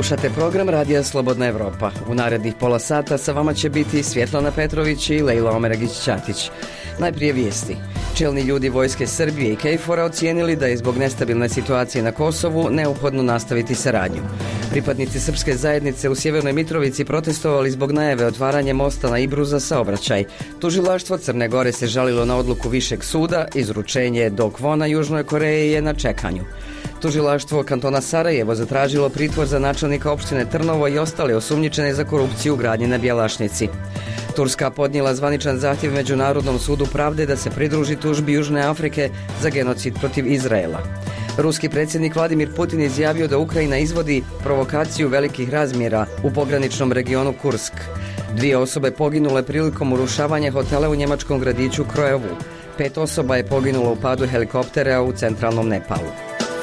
Slušate program Radija Slobodna Evropa. U narednih pola sata sa vama će biti Svjetlana Petrović i Lejla Omeragić-Ćatić. Najprije vijesti. Čelni ljudi Vojske Srbije i KFOR-a ocijenili da je zbog nestabilne situacije na Kosovu neophodno nastaviti saradnju. Pripadnici srpske zajednice u Sjevernoj Mitrovici protestovali zbog najave otvaranja mosta na Ibru za saobraćaj. Tužilaštvo Crne Gore se žalilo na odluku Višeg suda, izručenje do Kvona Južnoj Koreji je na čekanju. Tužilaštvo kantona Sarajevo zatražilo pritvor za načelnika opštine Trnovo i ostale osumnjičene za korupciju u gradnji na Bjelašnici. Turska podnijela zvaničan zahtjev Međunarodnom sudu pravde da se pridruži tužbi Južne Afrike za genocid protiv Izraela. Ruski predsjednik Vladimir Putin izjavio da Ukrajina izvodi provokaciju velikih razmjera u pograničnom regionu Kursk. 2 osobe poginule prilikom urušavanja hotela u njemačkom gradiću Krojevu. 5 osoba je poginulo u padu helikoptera u centralnom Nepalu.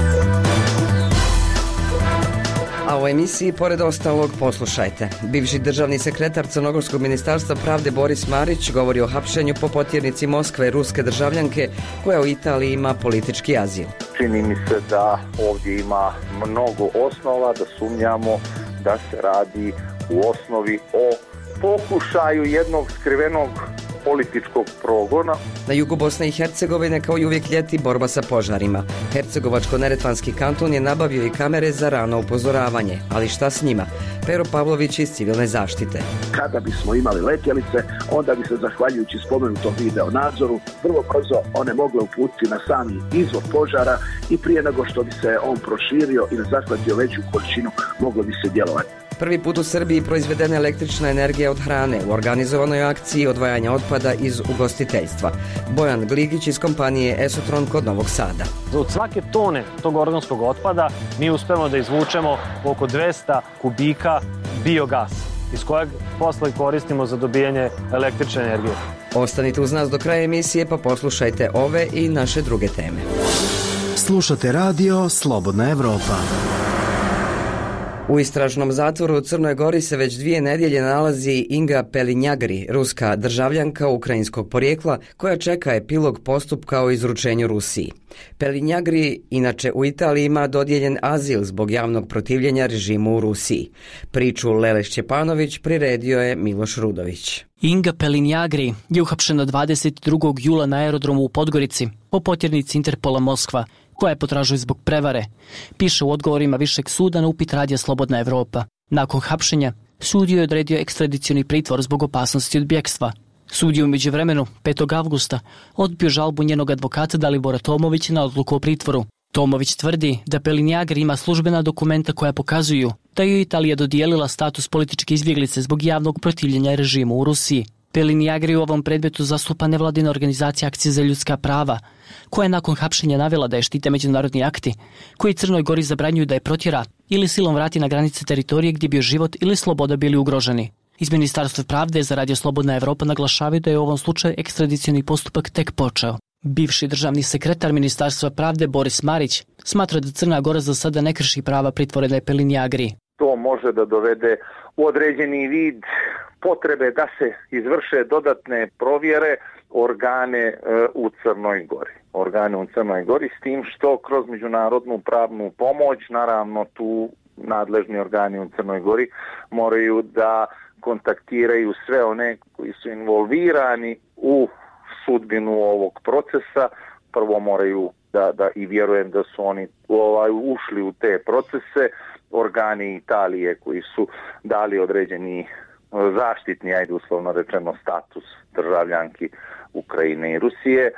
A u emisiji, pored ostalog, poslušajte. Bivši državni sekretar Crnogorskog ministarstva pravde Boris Marić govori o hapšenju po potjernici Moskve ruske državljanke koja u Italiji ima politički azil. Čini mi se da ovdje ima mnogo osnova da sumnjamo da se radi u osnovi o pokušaju jednog skrivenog političkog progona. Na jugu Bosne i Hercegovine kao i uvijek ljeti borba sa požarima. Hercegovačko-neretvanski kanton je nabavio i kamere za rano upozoravanje, ali šta s njima? Pero Pavlović iz civilne zaštite. Kada bismo imali letjelice, onda bi se zahvaljujući spomenutom video nadzoru vrlo brzo one mogle uputiti na sami izvor požara i prije nego što bi se on proširio ili zahvatio veću količinu moglo bi se djelovati. Prvi put u Srbiji proizvedena električna energija od hrane u organizovanoj akciji odvajanja otpada iz ugostiteljstva. Bojan Gligić iz kompanije Esotron kod Novog Sada. Od svake tone tog organskog otpada mi uspemo da izvučemo oko 200 kubika biogasa, iz kojeg posle koristimo za dobijanje električne energije. Ostanite uz nas do kraja emisije pa poslušajte ove i naše druge teme. Slušate radio Slobodna Evropa. U istražnom zatvoru u Crnoj Gori se već 2 nedjelje nalazi Inga Pelinjagri, ruska državljanka ukrajinskog porijekla, koja čeka epilog postupka o izručenju Rusiji. Pelinjagri inače u Italiji ima dodijeljen azil zbog javnog protivljenja režimu u Rusiji. Priču Lele Šćepanović priredio je Miloš Rudović. Inga Pelinjagri je uhapšena 22. jula na aerodromu u Podgorici po potjernici Interpola Moskva, koja je potražuje zbog prevare, piše u odgovorima Višeg suda na upit Radija Slobodna Evropa. Nakon hapšenja, sud je odredio ekstradicioni pritvor zbog opasnosti od bjekstva. Sud je u međuvremenu 5. avgusta odbio žalbu njenog advokata Dalibora Tomovića na odluku o pritvoru. Tomović tvrdi da Pelinjagri ima službena dokumenta koja pokazuju da je Italija dodijelila status političke izbjeglice zbog javnog protivljenja režimu u Rusiji. Pelinjagri u ovom predmetu zastupa nevladina organizacija Akcije za ljudska prava, koja je nakon hapšenja navela da je štite međunarodni akti, koji Crnoj Gori zabranjuju da je protjera ili silom vrati na granice teritorije gdje bi život ili sloboda bili ugroženi. Iz Ministarstva pravde za Radio Slobodna Evropa naglašavaju da je u ovom slučaju ekstradicioni postupak tek počeo. Bivši državni sekretar Ministarstva pravde Boris Marić smatra da Crna Gora za sada ne krši prava pritvorene Pelinjagri. To može da dovede u određeni vid potrebe da se izvrše dodatne provjere organe u Crnoj Gori. Organe u Crnoj Gori s tim što kroz međunarodnu pravnu pomoć, naravno tu nadležni organi u Crnoj Gori moraju da kontaktiraju sve one koji su involvirani u sudbinu ovog procesa. Prvo moraju da i vjerujem da su oni ušli u te procese, organi Italije koji su dali određeni zaštitni, ajde uslovno rečeno, status državljanki Ukrajine i Rusije.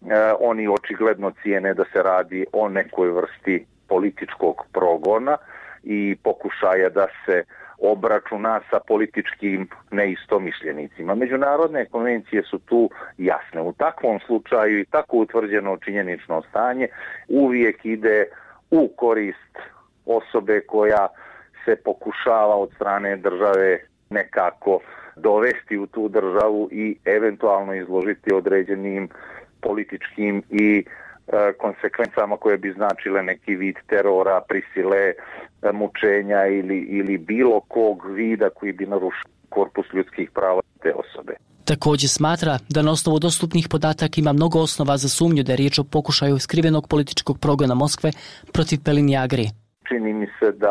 Oni očigledno cijene da se radi o nekoj vrsti političkog progona i pokušaja da se obračuna sa političkim neistomišljenicima. Međunarodne konvencije su tu jasne. U takvom slučaju i tako utvrđeno činjenično stanje uvijek ide u korist osobe koja se pokušava od strane države nekako dovesti u tu državu i eventualno izložiti određenim političkim i konsekvencama koje bi značile neki vid terora, prisile, mučenja ili bilo kog vida koji bi narušio korpus ljudskih prava te osobe. Također smatra da na osnovu dostupnih podataka ima mnogo osnova za sumnju da je riječ o pokušaju skrivenog političkog progona Moskve protiv Pelinjagri. Čini mi se da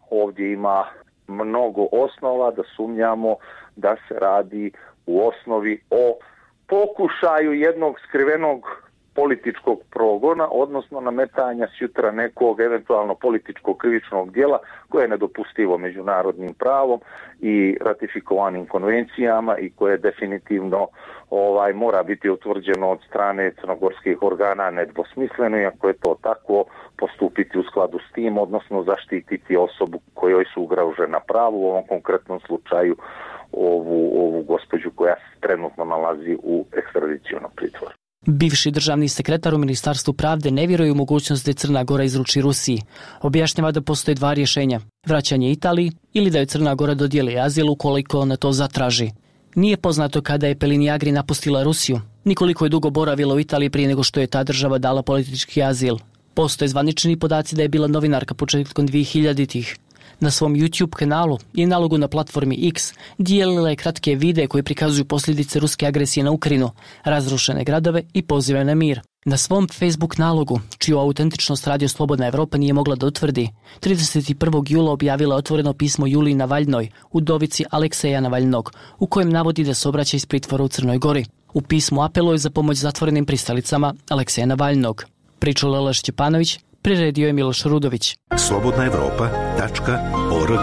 ovdje ima mnogo osnova da sumnjamo da se radi u osnovi o pokušaju jednog skrivenog političkog progona, odnosno nametanja sutra nekog eventualno političkog krivičnog djela koje je nedopustivo međunarodnim pravom i ratifikovanim konvencijama i koje definitivno mora biti utvrđeno od strane crnogorskih organa nedvosmisleno, i ako je to tako, postupiti u skladu s tim, odnosno zaštititi osobu kojoj su ugrožena prava, u ovom konkretnom slučaju ovu gospođu koja se trenutno nalazi u ekstradicionom pritvoru. Bivši državni sekretar u Ministarstvu pravde ne vjeruje u mogućnost da je Crna Gora izruči Rusiji. Objašnjava da postoje dva rješenja: vraćanje Italiji ili da je Crna Gora dodijeli azil ukoliko ona to zatraži. Nije poznato kada je Pelin Agri napustila Rusiju, ni koliko je dugo boravila u Italiji prije nego što je ta država dala politički azil. Postoje zvanični podaci da je bila novinarka početkom 2000-ih. Na svom YouTube kanalu i nalogu na platformi X dijelila je kratke videe koji prikazuju posljedice ruske agresije na Ukrajinu, razrušene gradove i pozive na mir. Na svom Facebook nalogu, čiju autentičnost Radio Slobodna Evropa nije mogla da utvrdi, 31. jula objavila otvoreno pismo Juliji Navaljnoj, udovici Alekseja Navaljnog, u kojem navodi da se obraća iz pritvora u Crnoj Gori. U pismu apeluje za pomoć zatvorenim pristalicama Alekseja Navaljnog. Pričao Lela Šćepanović, priredio je Miloš Rudović. slobodnaevropa.org.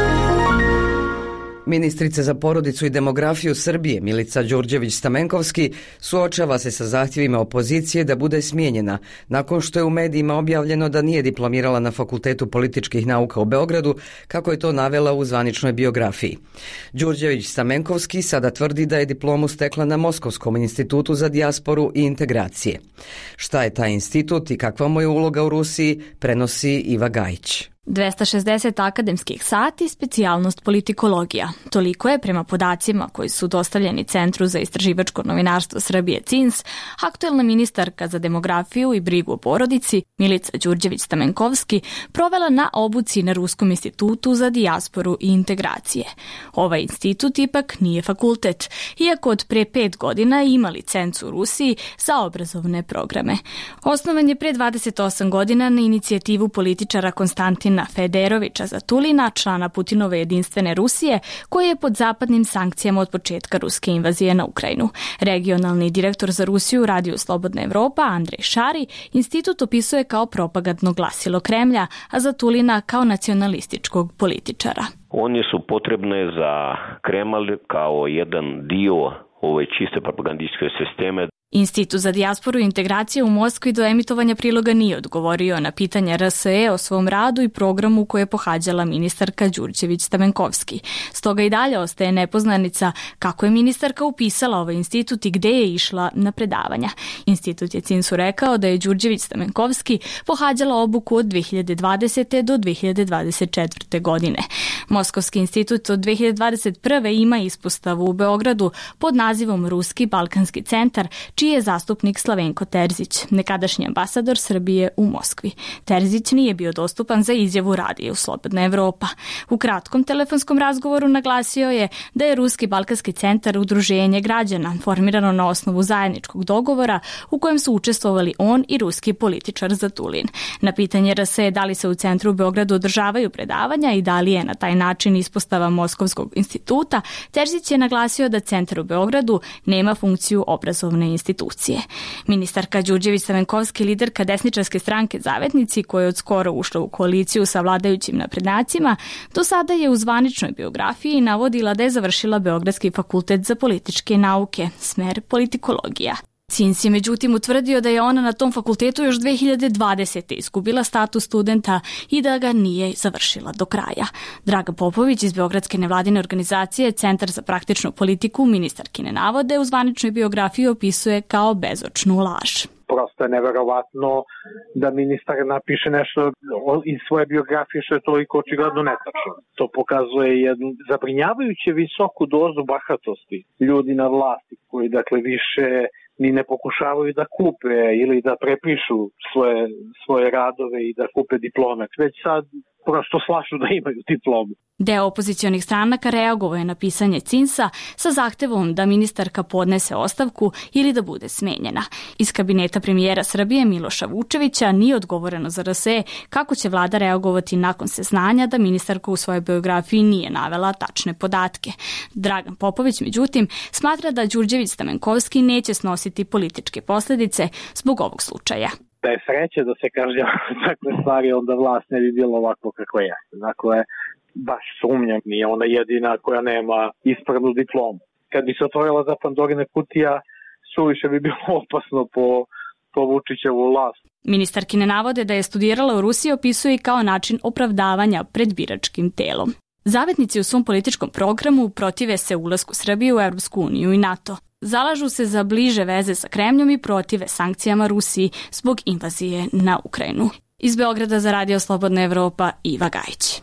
Ministrica za porodicu i demografiju Srbije Milica Đurđević-Stamenkovski suočava se sa zahtjevima opozicije da bude smijenjena nakon što je u medijima objavljeno da nije diplomirala na Fakultetu političkih nauka u Beogradu, kako je to navela u zvaničnoj biografiji. Đurđević-Stamenkovski sada tvrdi da je diplomu stekla na Moskovskom institutu za dijasporu i integracije. Šta je taj institut i kakva mu je uloga u Rusiji, prenosi Iva Gajić. 260 akademskih sati, specijalnost politikologija. Toliko je, prema podacima koji su dostavljeni Centru za istraživačko novinarstvo Srbije CINS, aktuelna ministarka za demografiju i brigu o porodici Milica Đurđević-Stamenkovski provela na obuci na Ruskom institutu za dijasporu i integracije. Ovaj institut ipak nije fakultet, iako od pre 5 godina ima licencu u Rusiji za obrazovne programe. Osnovan je pre 28 godina na inicijativu političara Konstantina Federovića Zatulina, člana Putinove jedinstvene Rusije, koji je pod zapadnim sankcijama od početka ruske invazije na Ukrajinu. Regionalni direktor za Rusiju Radio Slobodna Evropa Andrej Šari institut opisuje kao propagandno glasilo Kremlja, a Zatulina kao nacionalističkog političara. Oni su potrebne za Kreml kao jedan dio ove čiste propagandističke sisteme. Institut za dijasporu i integraciju u Moskvi do emitovanja priloga nije odgovorio na pitanja RSE o svom radu i programu koje je pohađala ministarka Đurđević-Stamenkovski. Stoga i dalje ostaje nepoznanica kako je ministarka upisala ovaj institut i gde je išla na predavanja. Institut je CINS-u rekao da je Đurđević-Stamenkovski pohađala obuku od 2020. do 2024. godine. Moskovski institut od 2021. ima ispostavu u Beogradu pod nazivom Ruski Balkanski centar, čiji je zastupnik Slavenko Terzić, nekadašnji ambasador Srbije u Moskvi. Terzić nije bio dostupan za izjavu Radiju Slobodna Evropa. U kratkom telefonskom razgovoru naglasio je da je Ruski Balkanski centar udruženje građana, formirano na osnovu zajedničkog dogovora u kojem su učestvovali on i ruski političar Zatulin. Na pitanje RSE da li se u centru u Beogradu održavaju predavanja i da li je na taj način ispostava Moskovskog instituta, Terzić je naglasio da centar u Beogradu nema funkciju obrazovne institucije. Ministarka Đurđević-Stamenkovski, liderka desničarske stranke Zavetnici, koja je od skoro ušla u koaliciju sa vladajućim naprednjacima, do sada je u zvaničnoj biografiji navodila da je završila Beogradski fakultet za političke nauke, smer politikologija. CINS je međutim utvrdio da je ona na tom fakultetu još 2020. izgubila status studenta i da ga nije završila do kraja. Draga Popović iz Beogradske nevladine organizacije Centar za praktičnu politiku ministarkine navode u zvaničnoj biografiji opisuje kao bezočnu laž. Prosto je neverovatno da ministar napiše nešto iz svoje biografije što je toliko očigledno netačno. To pokazuje jednu zabrinjavajuće visoku dozu bahatosti ljudi na vlasti koji dakle više ni ne pokušavaju da kupe ili da prepišu svoje radove i da kupe diplome. Već sad prosto slažu da imaju diplomu. Deo opozicionih stranaka reagovao je na pisanje CINS-a sa zahtevom da ministarka podnese ostavku ili da bude smenjena. Iz kabineta premijera Srbije Miloša Vučevića nije odgovoreno za RSE kako će vlada reagovati nakon saznanja da ministarka u svojoj biografiji nije navela tačne podatke. Dragan Popović, međutim, smatra da Đurđević-Stamenkovski neće snositi političke posljedice zbog ovog slučaja. Da je sreće da se kažnjava takve stvari, onda vlast ne bi bilo ovako kako je. Dakle, baš sumnjam, nije ona jedina koja nema ispravnu diplomu. Kad bi se otvorila za Pandorina kutija, suviše bi bilo opasno po Vučićevu vlast. Ministarkine navode da je studirala u Rusiji opisuje kao način opravdavanja pred biračkim telom. Zavetnici u svom političkom programu protive se ulasku Srbije u Europsku uniju i NATO. Zalažu se za bliže veze sa Kremljom i protive sankcijama Rusiji zbog invazije na Ukrajinu. Iz Beograda za Radio Slobodna Evropa, Iva Gajić.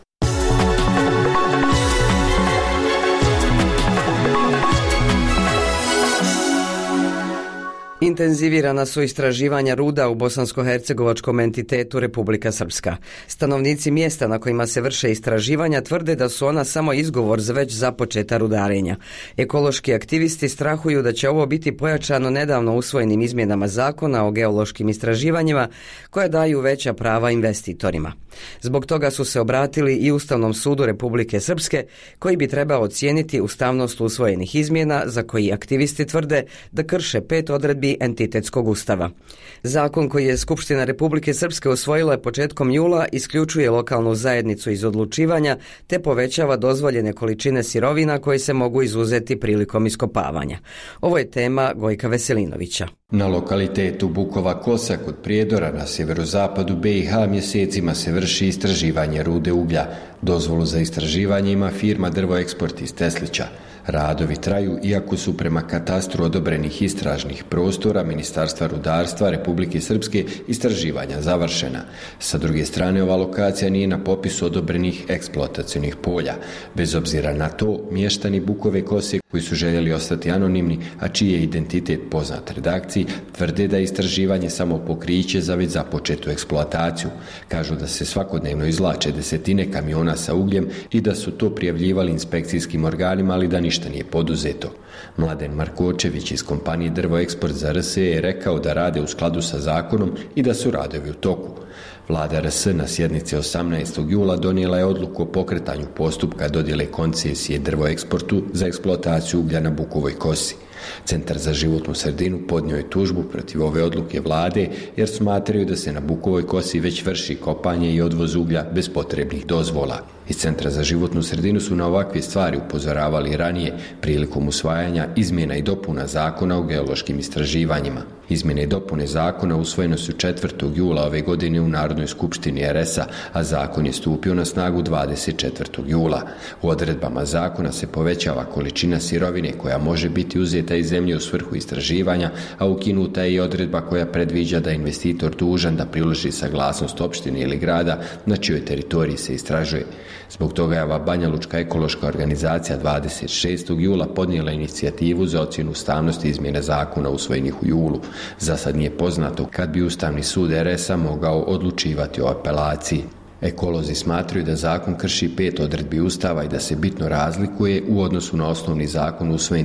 Intenzivirana su istraživanja ruda u bosansko-hercegovačkom entitetu Republika Srpska. Stanovnici mjesta na kojima se vrše istraživanja tvrde da su ona samo izgovor za već započeta rudarenja. Ekološki aktivisti strahuju da će ovo biti pojačano nedavno usvojenim izmjenama zakona o geološkim istraživanjima koje daju veća prava investitorima. Zbog toga su se obratili i Ustavnom sudu Republike Srpske, koji bi trebao ocijeniti ustavnost usvojenih izmjena za koji aktivisti tvrde da krše 5 odredbi entitetskog ustava. Zakon koji je Skupština Republike Srpske usvojila početkom jula isključuje lokalnu zajednicu iz odlučivanja te povećava dozvoljene količine sirovina koje se mogu izuzeti prilikom iskopavanja. Ovo je tema Gojka Veselinovića. Na lokalitetu Bukova Kosa kod Prijedora na sjeverozapadu BiH mjesecima se vrši istraživanje rude uglja. Dozvolu za istraživanje ima firma Drvoeksport iz Teslića. Radovi traju iako su prema katastru odobrenih istražnih prostora Ministarstva rudarstva Republike Srpske istraživanja završena. Sa druge strane, ova lokacija nije na popisu odobrenih eksploatacionih polja. Bez obzira na to, mještani Bukove Kose koji su željeli ostati anonimni, a čiji je identitet poznat redakciji, tvrde da je istraživanje samo pokriće za već započetu eksploataciju. Kažu da se svakodnevno izvlače desetine kamiona sa ugljem i da su to prijavljivali inspekcijskim organima, ali da ništa nije poduzeto. Mladen Markočević iz kompanije Drvoeksport za RSE je rekao da rade u skladu sa zakonom i da su radovi u toku. Vlada RS na sjednici 18. jula donijela je odluku o pokretanju postupka dodjele koncesije Drvoeksportu za eksploataciju uglja na Bukovoj Kosi. Centar za životnu sredinu podnio je tužbu protiv ove odluke vlade jer smatraju da se na Bukovoj Kosi već vrši kopanje i odvoz uglja bez potrebnih dozvola. Iz Centra za životnu sredinu su na ovakve stvari upozoravali ranije prilikom usvajanja izmjena i dopuna zakona o geološkim istraživanjima. Izmjene i dopune zakona usvojene su 4. jula ove godine u Narodnoj skupštini RS-a, a zakon je stupio na snagu 24. jula. U odredbama zakona se povećava količina sirovine koja može biti uzeta iz zemlje u svrhu istraživanja, a ukinuta je i odredba koja predviđa da je investitor dužan da priloži saglasnost opštine ili grada na čijoj teritoriji se istražuje. Zbog toga je ova Banjalučka ekološka organizacija 26. jula podnijela inicijativu za ocjenu ustavnosti izmjene zakona usvojenih u julu. Za sad nije poznato kad bi Ustavni sud RS-a mogao odlučivati o apelaciji. Ekolozi smatraju da zakon krši 5 odredbi Ustava i da se bitno razlikuje u odnosu na osnovni zakon usvojen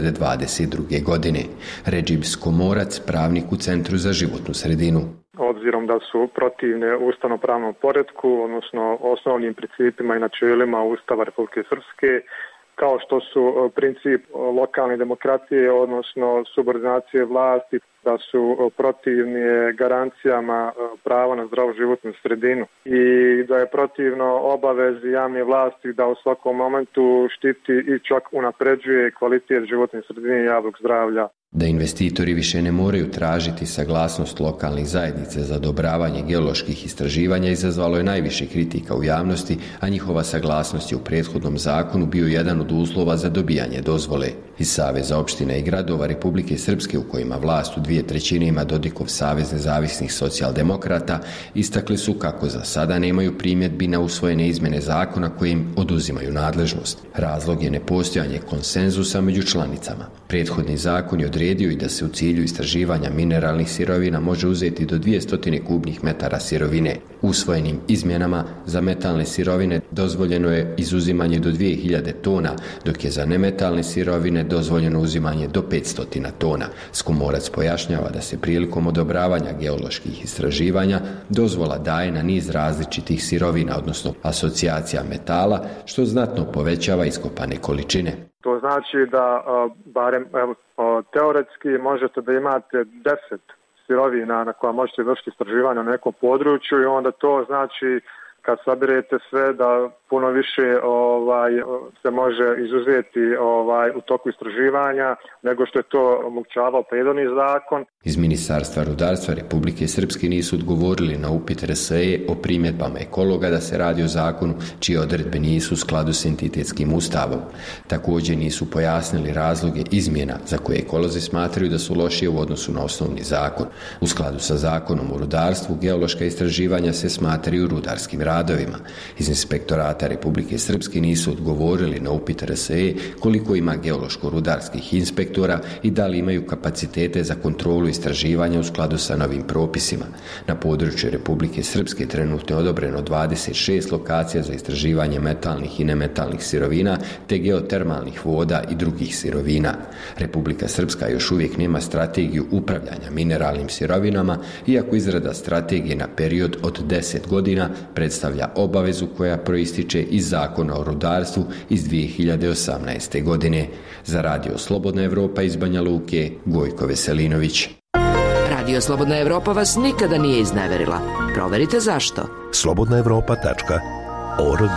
2022. godine. Redžib Skomorac, pravnik u Centru za životnu sredinu. Obzirom da su protivne ustavno-pravnom poretku, odnosno osnovnim principima i načelima Ustava Republike Srpske, kao što su princip lokalne demokratije, odnosno subordinacije vlasti, da su protivni garancijama prava na zdravu životnu sredinu i da je protivno obavezi javne vlasti da u svakom momentu štiti i čak unapređuje kvalitet životne sredine i javnog zdravlja. Da investitori više ne moraju tražiti saglasnost lokalnih zajednica za odobravanje geoloških istraživanja izazvalo je najviše kritika u javnosti, a njihova saglasnost je u prethodnom zakonu bio jedan od od uslova za dobijanje dozvole. Iz Saveza opština i gradova Republike Srpske, u kojima vlast u 2/3 ima Dodikov Savez nezavisnih socijaldemokrata, istakli su kako za sada nemaju primjedbi na usvojene izmjene zakona koje im oduzimaju nadležnost. Razlog je nepostojanje konsenzusa među članicama. Prethodni zakon je odredio i da se u cilju istraživanja mineralnih sirovina može uzeti do 200 kubnih metara sirovine. Usvojenim izmjenama za metalne sirovine dozvoljeno je izuzimanje do 2000 tona, dok je za nemetalne sirovine dozvoljeno uzimanje do 500 tona. Skomorac pojašnjava da se prilikom odobravanja geoloških istraživanja dozvola daje na niz različitih sirovina, odnosno asocijacija metala, što znatno povećava iskopane količine. To znači da barem teoretski možete da imate 10 sirovina na koja možete vršiti istraživanje na nekom području i onda to znači kad sabirete sve da puno više se može izuzeti u toku istraživanja nego što je to omogućavao prethodni zakon. Iz Ministarstva rudarstva Republike Srpske nisu odgovorili na upit RSE o primjedbama ekologa da se radi o zakonu čije odredbe nisu u skladu s entitetskim ustavom. Također nisu pojasnili razloge izmjena za koje ekolozi smatraju da su lošije u odnosu na osnovni zakon. U skladu sa zakonom o rudarstvu geološka istraživanja se smatraju rudarskim radovima. Iz Inspektorata Republike Srpske nisu odgovorili na upit RSE koliko ima geološko-rudarskih inspektora i da li imaju kapacitete za kontrolu istraživanja u skladu sa novim propisima. Na području Republike Srpske trenutno je odobreno 26 lokacija za istraživanje metalnih i nemetalnih sirovina te geotermalnih voda i drugih sirovina. Republika Srpska još uvijek nema strategiju upravljanja mineralnim sirovinama, iako izrada strategije na period od 10 godina predstavlja obavezu koja proističe iz Zakona o rudarstvu iz 2018. godine. Za Radio Slobodna Evropa iz Banja Luke, Gojko Veselinović. Radio Slobodna Evropa vas nikada nije izneverila. Proverite zašto. slobodnaevropa.org.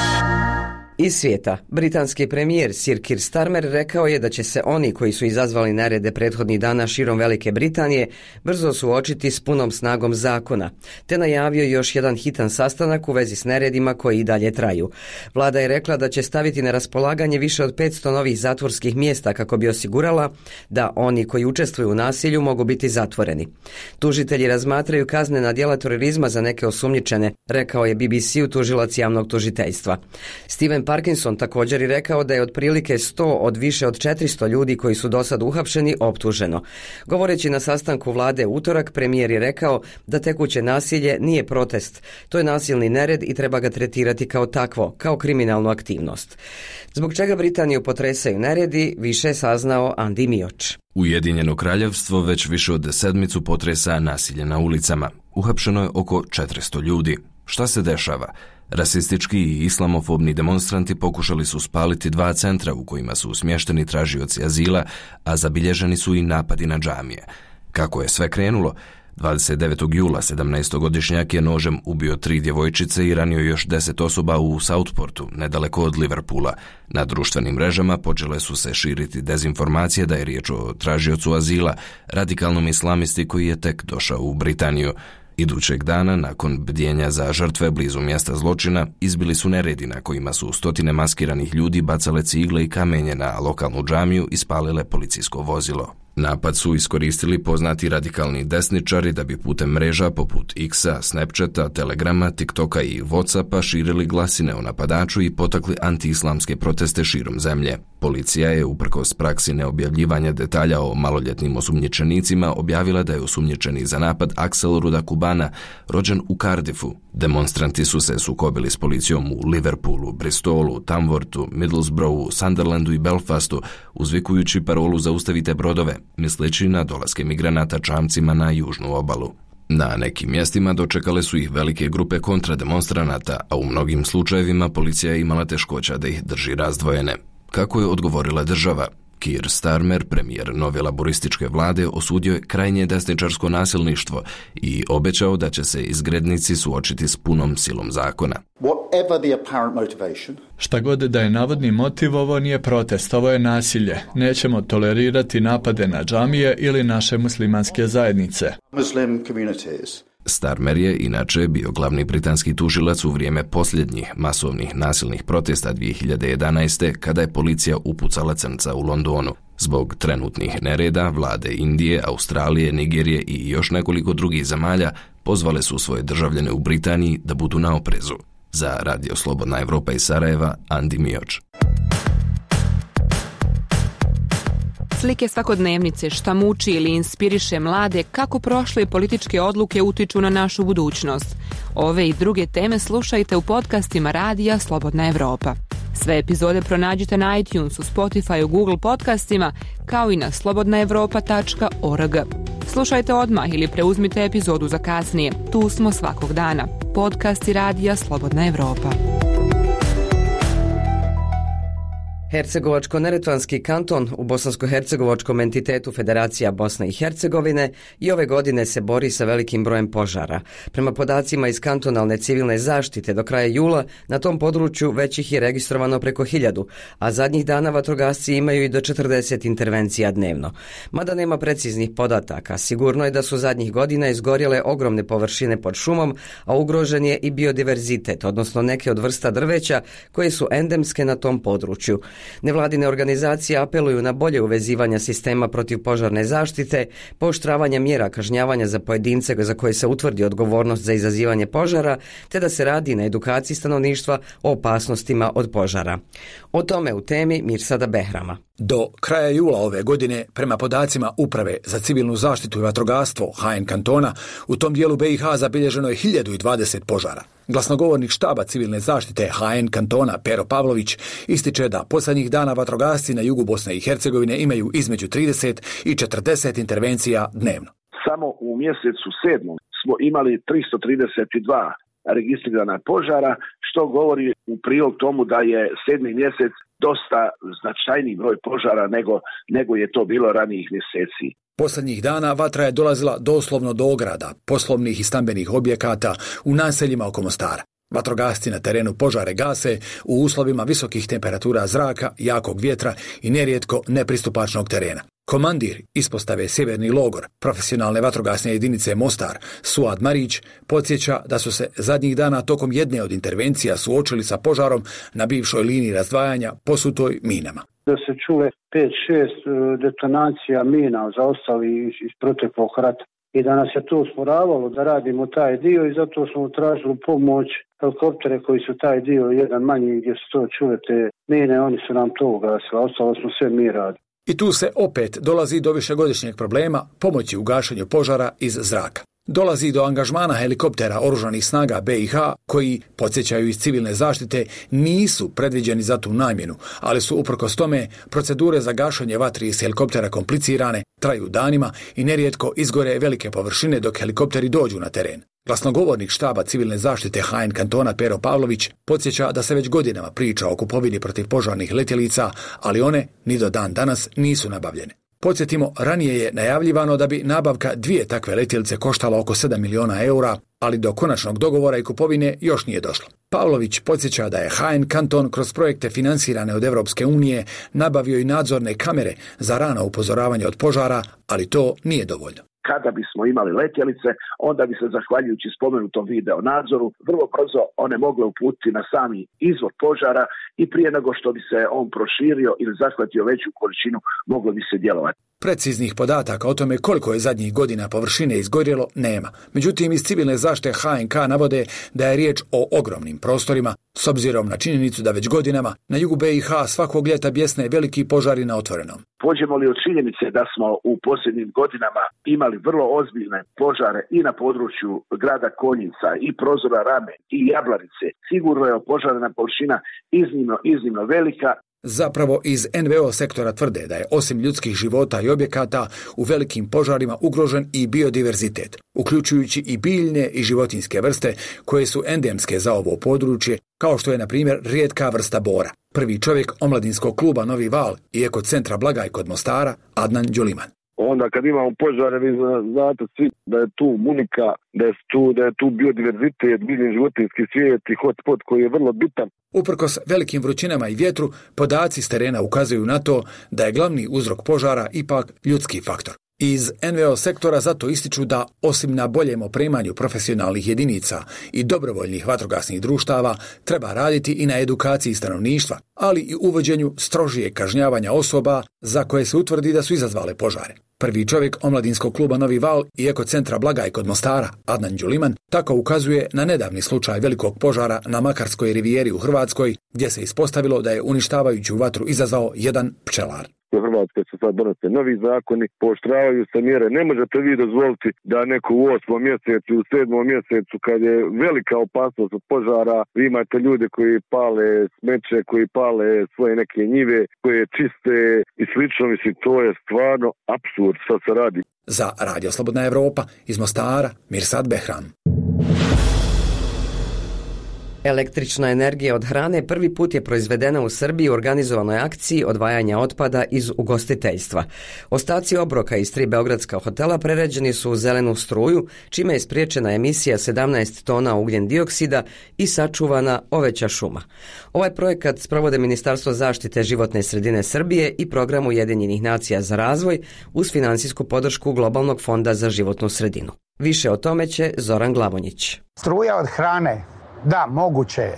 Iz svijeta, britanski premijer Sir Keir Starmer rekao je da će se oni koji su izazvali nerede prethodnih dana širom Velike Britanije brzo suočiti s punom snagom zakona, te najavio još jedan hitan sastanak u vezi s neredima koji i dalje traju. Vlada je rekla da će staviti na raspolaganje više od 500 novih zatvorskih mjesta kako bi osigurala da oni koji učestvuju u nasilju mogu biti zatvoreni. Tužitelji razmatraju kaznena djela terorizma za neke osumnjičene, rekao je BBC-u tužilac javnog tužiteljstva. Steven Parkinson također je rekao da je otprilike 100 od više od 400 ljudi koji su do sad uhapšeni optuženo. Govoreći na sastanku vlade utorak, premijer je rekao da tekuće nasilje nije protest. To je nasilni nered i treba ga tretirati kao takvo, kao kriminalnu aktivnost. Zbog čega Britaniju potresaju neredi, više saznao Andi Mioč. Ujedinjeno kraljevstvo već više od sedmicu potresa nasilje na ulicama. Uhapšeno je oko 400 ljudi. Šta se dešava? Rasistički i islamofobni demonstranti pokušali su spaliti 2 centra u kojima su smješteni tražioci azila, a zabilježeni su i napadi na džamije. Kako je sve krenulo? 29. jula 17-godišnjak je nožem ubio 3 djevojčice i ranio još 10 osoba u Southportu, nedaleko od Liverpoola. Na društvenim mrežama počele su se širiti dezinformacije da je riječ o tražiocu azila, radikalnom islamisti koji je tek došao u Britaniju. Idućeg dana, nakon bdjenja za žrtve blizu mjesta zločina, izbili su neredi na kojima su stotine maskiranih ljudi bacale cigle i kamenje na lokalnu džamiju i spalile policijsko vozilo. Napad su iskoristili poznati radikalni desničari da bi putem mreža poput X-a, Snapchata, Telegrama, TikToka i Whatsappa širili glasine o napadaču i potakli anti-islamske proteste širom zemlje. Policija je, uprkos praksi neobjavljivanja detalja o maloljetnim osumnjičenicima, objavila da je osumnjičeni za napad Axel Rudakubana, rođen u Cardiffu. Demonstranti su se sukobili s policijom u Liverpoolu, Bristolu, Tamworthu, Middlesbroughu, Sunderlandu i Belfastu, uzvikujući parolu "Zaustavite brodove", misleći na dolaske migranata čamcima na južnu obalu. Na nekim mjestima dočekale su ih velike grupe kontrademonstranata, a u mnogim slučajevima policija je imala teškoća da ih drži razdvojene. Kako je odgovorila država? Keir Starmer, premijer nove laborističke vlade, osudio je krajnje desničarsko nasilništvo i obećao da će se izgrednici suočiti s punom silom zakona. Šta god da je navodni motiv, ovo nije protest, ovo je nasilje. Nećemo tolerirati napade na džamije ili naše muslimanske zajednice. Starmer je inače bio glavni britanski tužilac u vrijeme posljednjih masovnih nasilnih protesta 2011. kada je policija upucala crnca u Londonu. Zbog trenutnih nereda, vlade Indije, Australije, Nigerije i još nekoliko drugih zemalja pozvale su svoje državljane u Britaniji da budu na oprezu. Za Radio Slobodna Evropa iz Sarajeva, Andi Mioč. Slike svakodnevnice, šta muči ili inspiriše mlade, kako prošle političke odluke utiču na našu budućnost. Ove i druge teme slušajte u podcastima Radija Slobodna Evropa. Sve epizode pronađite na iTunesu, Spotify, Google podcastima, kao i na slobodnaevropa.org. Slušajte odmah ili preuzmite epizodu za kasnije. Tu smo svakog dana. Podcasti Radija Slobodna Evropa. Hercegovačko-neretvanski kanton u bosansko-hercegovačkom entitetu Federacija Bosne i Hercegovine i ove godine se bori sa velikim brojem požara. Prema podacima iz kantonalne civilne zaštite do kraja jula na tom području već ih je registrovano preko 1000, a zadnjih dana vatrogasci imaju i do 40 intervencija dnevno. Mada nema preciznih podataka, sigurno je da su zadnjih godina izgorjele ogromne površine pod šumom, a ugrožen je i biodiverzitet, odnosno neke od vrsta drveća koje su endemske na tom području. Nevladine organizacije apeluju na bolje uvezivanje sistema protivpožarne zaštite, pooštravanje mjera kažnjavanja za pojedince za koje se utvrdi odgovornost za izazivanje požara, te da se radi na edukaciji stanovništva o opasnostima od požara. O tome u temi Mirsada Behrama. Do kraja jula ove godine, prema podacima Uprave za civilnu zaštitu i vatrogastvo HN kantona, u tom dijelu BiH zabilježeno je 1020 požara. Glasnogovornik štaba civilne zaštite HN kantona Pero Pavlović ističe da posljednjih dana vatrogasci na jugu Bosne i Hercegovine imaju između 30 i 40 intervencija dnevno. Samo u mjesecu 7. smo imali 332 registrirana požara, što govori u prilog tomu da je 7. mjesec dosta značajniji broj požara nego je to bilo ranijih mjeseci. Posljednjih dana vatra je dolazila doslovno do ograda, poslovnih i stambenih objekata u naseljima oko Mostara. Vatrogasci na terenu požare gase u uslovima visokih temperatura zraka, jakog vjetra i nerijetko nepristupačnog terena. Komandir ispostave Sjeverni logor profesionalne vatrogasne jedinice Mostar, Suad Marić, podsjeća da su se zadnjih dana tokom jedne od intervencija suočili sa požarom na bivšoj liniji razdvajanja posutoj minama. Da se čule 5-6 detonacija mina zaostali iz proteklog rata. I da nas je to usporavalo da radimo taj dio i zato smo tražili pomoć helikoptere koji su taj dio jedan manji gdje su to čule te mine, oni su nam to ugasili, ostalo smo sve mi radili. I tu se opet dolazi do višegodišnjeg problema pomoći u gašenju požara iz zraka. Dolazi do angažmana helikoptera oružanih snaga BiH koji, podsjećaju iz civilne zaštite, nisu predviđeni za tu namjenu, ali su uprkos tome procedure za gašenje vatri iz helikoptera komplicirane, traju danima i nerijetko izgore velike površine dok helikopteri dođu na teren. Glasnogovornik štaba civilne zaštite HN kantona Pero Pavlović podsjeća da se već godinama priča o kupovini protivpožarnih letjelica, ali one ni do dan danas nisu nabavljene. Podsjetimo, ranije je najavljivano da bi nabavka 2 takve letjelice koštala oko 7 miliona eura, ali do konačnog dogovora i kupovine još nije došlo. Pavlović podsjeća da je HN kanton kroz projekte financirane od Europske unije nabavio i nadzorne kamere za rano upozoravanje od požara, ali to nije dovoljno. Kada bismo imali letjelice, onda bi se, zahvaljujući spomenutom video nadzoru, vrlo brzo one mogle uputiti na sami izvor požara i prije nego što bi se on proširio ili zahvatio veću količinu, moglo bi se djelovati. Preciznih podataka o tome koliko je zadnjih godina površine izgorjelo nema. Međutim, iz civilne zaštite HNK navode da je riječ o ogromnim prostorima, s obzirom na činjenicu da već godinama na jugu BiH svakog ljeta bjesne veliki požari na otvorenom. Pođemo li od činjenice da smo u posljednjim godinama imali vrlo ozbiljne požare i na području grada Konjica i Prozora Rame i Jablanice, sigurno je opožarena površina iznimno velika. Zapravo iz NVO sektora tvrde da je osim ljudskih života i objekata u velikim požarima ugrožen i biodiverzitet, uključujući i biljne i životinjske vrste koje su endemske za ovo područje, kao što je na primjer rijetka vrsta bora. Prvi čovjek omladinskog kluba Novi Val i ekocentra Blagaj kod Mostara, Adnan Đuliman. Onda kad imamo požare, vi znate svi da je tu munika, da je tu biodiverzitet, biljni životinjski svijet i hotspot koji je vrlo bitan. Uprkos velikim vrućinama i vjetru, podaci s terena ukazuju na to da je glavni uzrok požara ipak ljudski faktor. Iz NVO sektora zato ističu da, osim na boljem opremanju profesionalnih jedinica i dobrovoljnih vatrogasnih društava, treba raditi i na edukaciji stanovništva, ali i uvođenju strožije kažnjavanja osoba za koje se utvrdi da su izazvale požare. Prvi čovjek omladinskog kluba Novi Val i ekocentra Blagaj kod Mostara, Adnan Đuliman, tako ukazuje na nedavni slučaj velikog požara na Makarskoj rivijeri u Hrvatskoj, gdje se ispostavilo da je uništavajuću vatru izazvao jedan pčelar. U Hrvatskoj se sad donose novi zakoni, pooštravaju se mjere. Ne možete vi dozvoliti da neko u 8. mjesecu, u 7. mjesecu, kad je velika opasnost od požara, vi imate ljude koji pale smeće, koji pale svoje neke njive, koje čiste i slično. Mislim, to je stvarno apsurd što se radi. Za Radio Slobodna Evropa iz Mostara, Mirsad Behram. Električna energija od hrane prvi put je proizvedena u Srbiji u organizovanoj akciji odvajanja otpada iz ugostiteljstva. Ostaci obroka iz 3 beogradska hotela prerađeni su u zelenu struju, čime je spriječena emisija 17 tona ugljen dioksida i sačuvana oveća šuma. Ovaj projekat sprovode Ministarstvo zaštite životne sredine Srbije i Program Ujedinjenih nacija za razvoj uz finansijsku podršku Globalnog fonda za životnu sredinu. Više o tome će Zoran Glavonjić. Struja od hrane. Da, moguće je.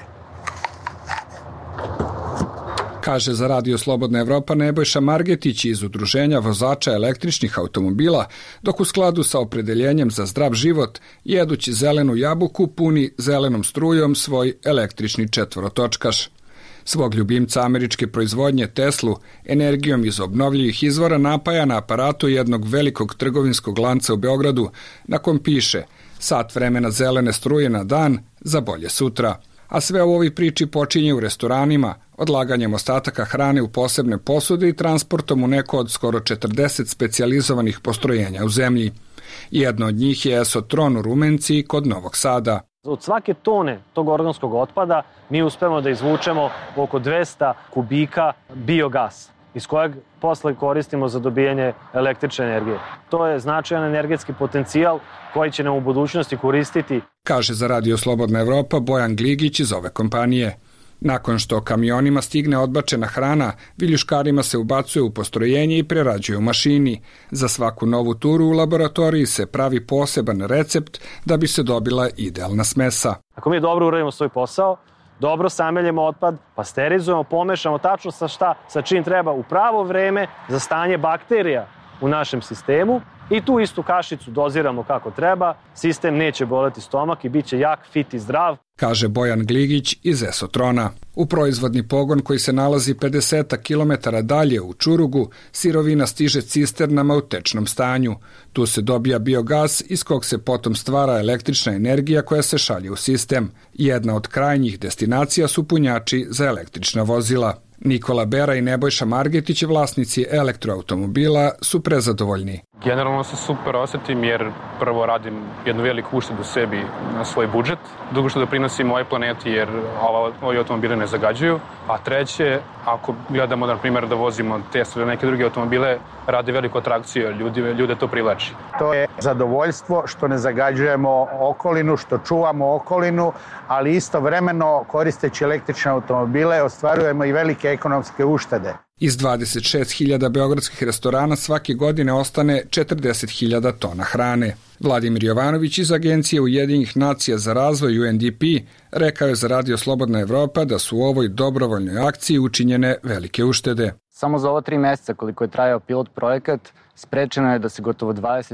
Kaže za Radio Slobodna Evropa Nebojša Margetić iz Udruženja vozača električnih automobila, dok u skladu sa opredeljenjem za zdrav život, jedući zelenu jabuku, puni zelenom strujom svoj električni četvorotočkaš. Svog ljubimca američke proizvodnje Teslu energijom iz obnovljivih izvora napaja na aparatu jednog velikog trgovinskog lanca u Beogradu, na kom piše sat vremena zelene struje na dan za bolje sutra. A sve u ovoj priči počinje u restoranima, odlaganjem ostataka hrane u posebne posude i transportom u neko od skoro 40 specijalizovanih postrojenja u zemlji. Jedno od njih je Esotron u Rumenci kod Novog Sada. Od svake tone tog organskog otpada mi uspemo da izvučemo oko 200 kubika biogasa, iz kojeg posle koristimo za dobijanje električne energije. To je značajan energetski potencijal koji će nam u budućnosti koristiti. Kaže za Radio Slobodna Evropa Bojan Gligić iz ove kompanije. Nakon što kamionima stigne odbačena hrana, viljuškarima se ubacuje u postrojenje i prerađuje u mašini. Za svaku novu turu u laboratoriji se pravi poseban recept da bi se dobila idealna smesa. Ako mi dobro uradimo svoj posao, dobro sameljemo otpad, pasterizujemo, pomešamo tačno sa čim treba u pravo vreme za stanje bakterija u našem sistemu i tu istu kašicu doziramo kako treba, sistem neće boleti stomak i bit će jak, fit i zdrav. Kaže Bojan Gligić iz Esotrona. U proizvodni pogon koji se nalazi 50 km dalje u Čurugu, sirovina stiže cisternama u tečnom stanju. Tu se dobija biogas iz kog se potom stvara električna energija koja se šalje u sistem. Jedna od krajnjih destinacija su punjači za električna vozila. Nikola Bera i Nebojša Margetić, vlasnici elektroautomobila, su prezadovoljni. Generalno se super osjetim jer prvo radim jednu veliku uštedu sebi na svoj budžet, drugo što doprinosim ovoj planeti jer ovi automobile ne zagađuju, a treće, ako gledamo na primjer da vozimo Tesla ili neke druge automobile, radi veliku atrakciju, ljude to privlači. To je zadovoljstvo što ne zagađujemo okolinu, što čuvamo okolinu, ali istovremeno koristeći električne automobile ostvarujemo i velike ekonomske uštede. Iz 26.000 beogradskih restorana svake godine ostane 40.000 tona hrane. Vladimir Jovanović iz Agencije Ujedinjenih nacija za razvoj UNDP rekao je za Radio Slobodna Evropa da su u ovoj dobrovoljnoj akciji učinjene velike uštede. Samo za ova 3 mjeseca koliko je trajao pilot projekat, sprečeno je da se gotovo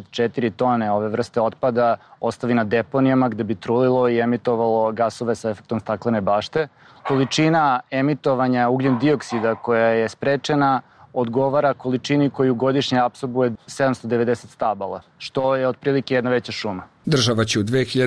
24 tone ove vrste otpada ostavi na deponijama gde bi trulilo i emitovalo gasove sa efektom staklene bašte. Količina emitovanja ugljen dioksida koja je sprečena odgovara količini koju godišnje apsorbuje 790 stabala, što je otprilike jedna veća šuma. Država će u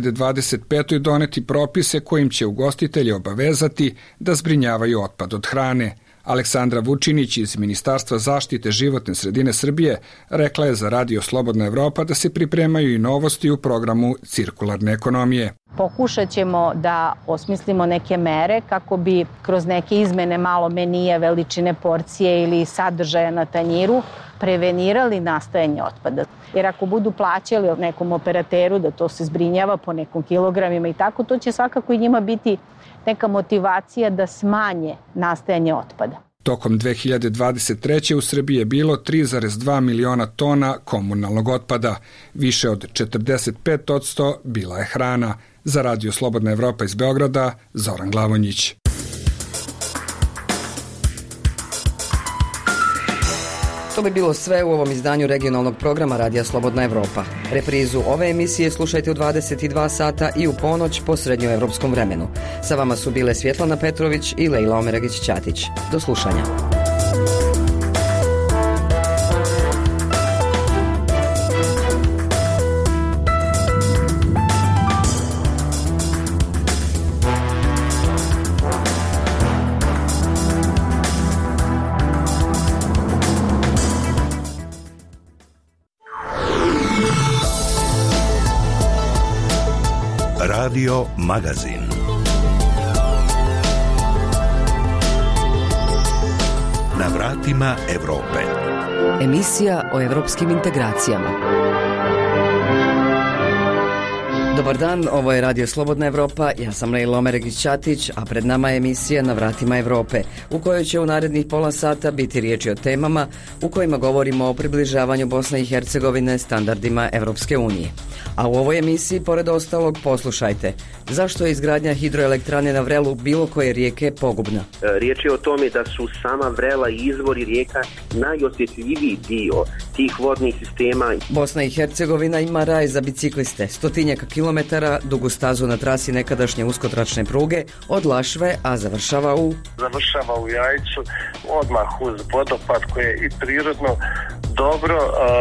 2025. doneti propise kojim će ugostitelji obavezati da zbrinjavaju otpad od hrane. Aleksandra Vučinić iz Ministarstva zaštite životne sredine Srbije rekla je za Radio Slobodna Evropa da se pripremaju i novosti u programu cirkularne ekonomije. Pokušat ćemo da osmislimo neke mere kako bi kroz neke izmene malo menije, veličine porcije ili sadržaja na tanjiru prevenirali nastajanje otpada. Jer ako budu plaćali nekom operateru da to se zbrinjava po nekom kilogramima i tako, to će svakako i njima biti neka motivacija da smanje nastajanje otpada. Tokom 2023. u Srbiji je bilo 3,2 miliona tona komunalnog otpada. Više od 45% bila je hrana. Za Radio Slobodna Evropa iz Beograda, Zoran Glavonjić. To bi bilo sve u ovom izdanju regionalnog programa Radija Slobodna Evropa. Reprizu ove emisije slušajte u 22 sata i u ponoć po srednjoevropskom vremenu. Sa vama su bile Svjetlana Petrović i Lejla Omeragić-Ćatić. Do slušanja. Radio Magazin. Na vratima Evrope. Emisija o evropskim integracijama. Dobar dan, ovo je Radio Slobodna Evropa, ja sam Lejla Omeragić-Ćatić, a pred nama je emisija Na vratima Evrope, u kojoj će u narednih pola sata biti riječi o temama u kojima govorimo o približavanju Bosne i Hercegovine standardima Evropske unije. A u ovoj emisiji, pored ostalog, poslušajte, zašto je izgradnja hidroelektrane na vrelu bilo koje rijeke pogubna? Riječ je o tome da su sama vrela i izvori rijeka najosjetljiviji dio tih vodnih sistema. Bosna i Hercegovina ima raj za bicikliste, stotinjaka kilometara, dugu stazu na trasi nekadašnje uskotračne pruge od Lašve, a završava u Jajcu, odmah uz vodopad koje je i prirodno dobro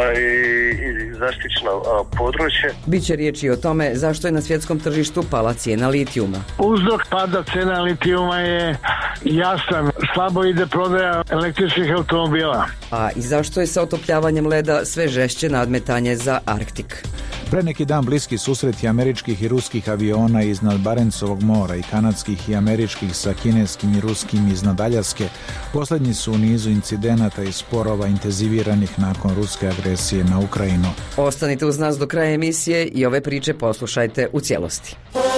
i zaštićeno područje. Biće riječi o tome zašto je na svjetskom tržištu pala cijena litijuma. Uzrok pada cena litijuma je jasan, slabo ide prodaja električnih automobila. A i zašto je sa otopljavanjem leda sve žešće nadmetanje za Arktik? Pre neki dan bliski susreti američkih i ruskih aviona iznad Barencovog mora i kanadskih i američkih sa kineskim i ruskim iznad Aljaske posljednji su u nizu incidenata i sporova intenziviranih nakon ruske agresije na Ukrajinu. Ostanite uz nas do kraja emisije i ove priče poslušajte u cijelosti.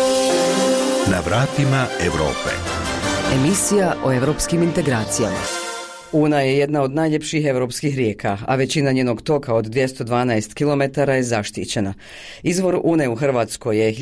Na vratima Evrope. Emisija o evropskim integracijama. Una je jedna od najljepših evropskih rijeka, a većina njenog toka od 212 km je zaštićena. Izvor Une u Hrvatskoj je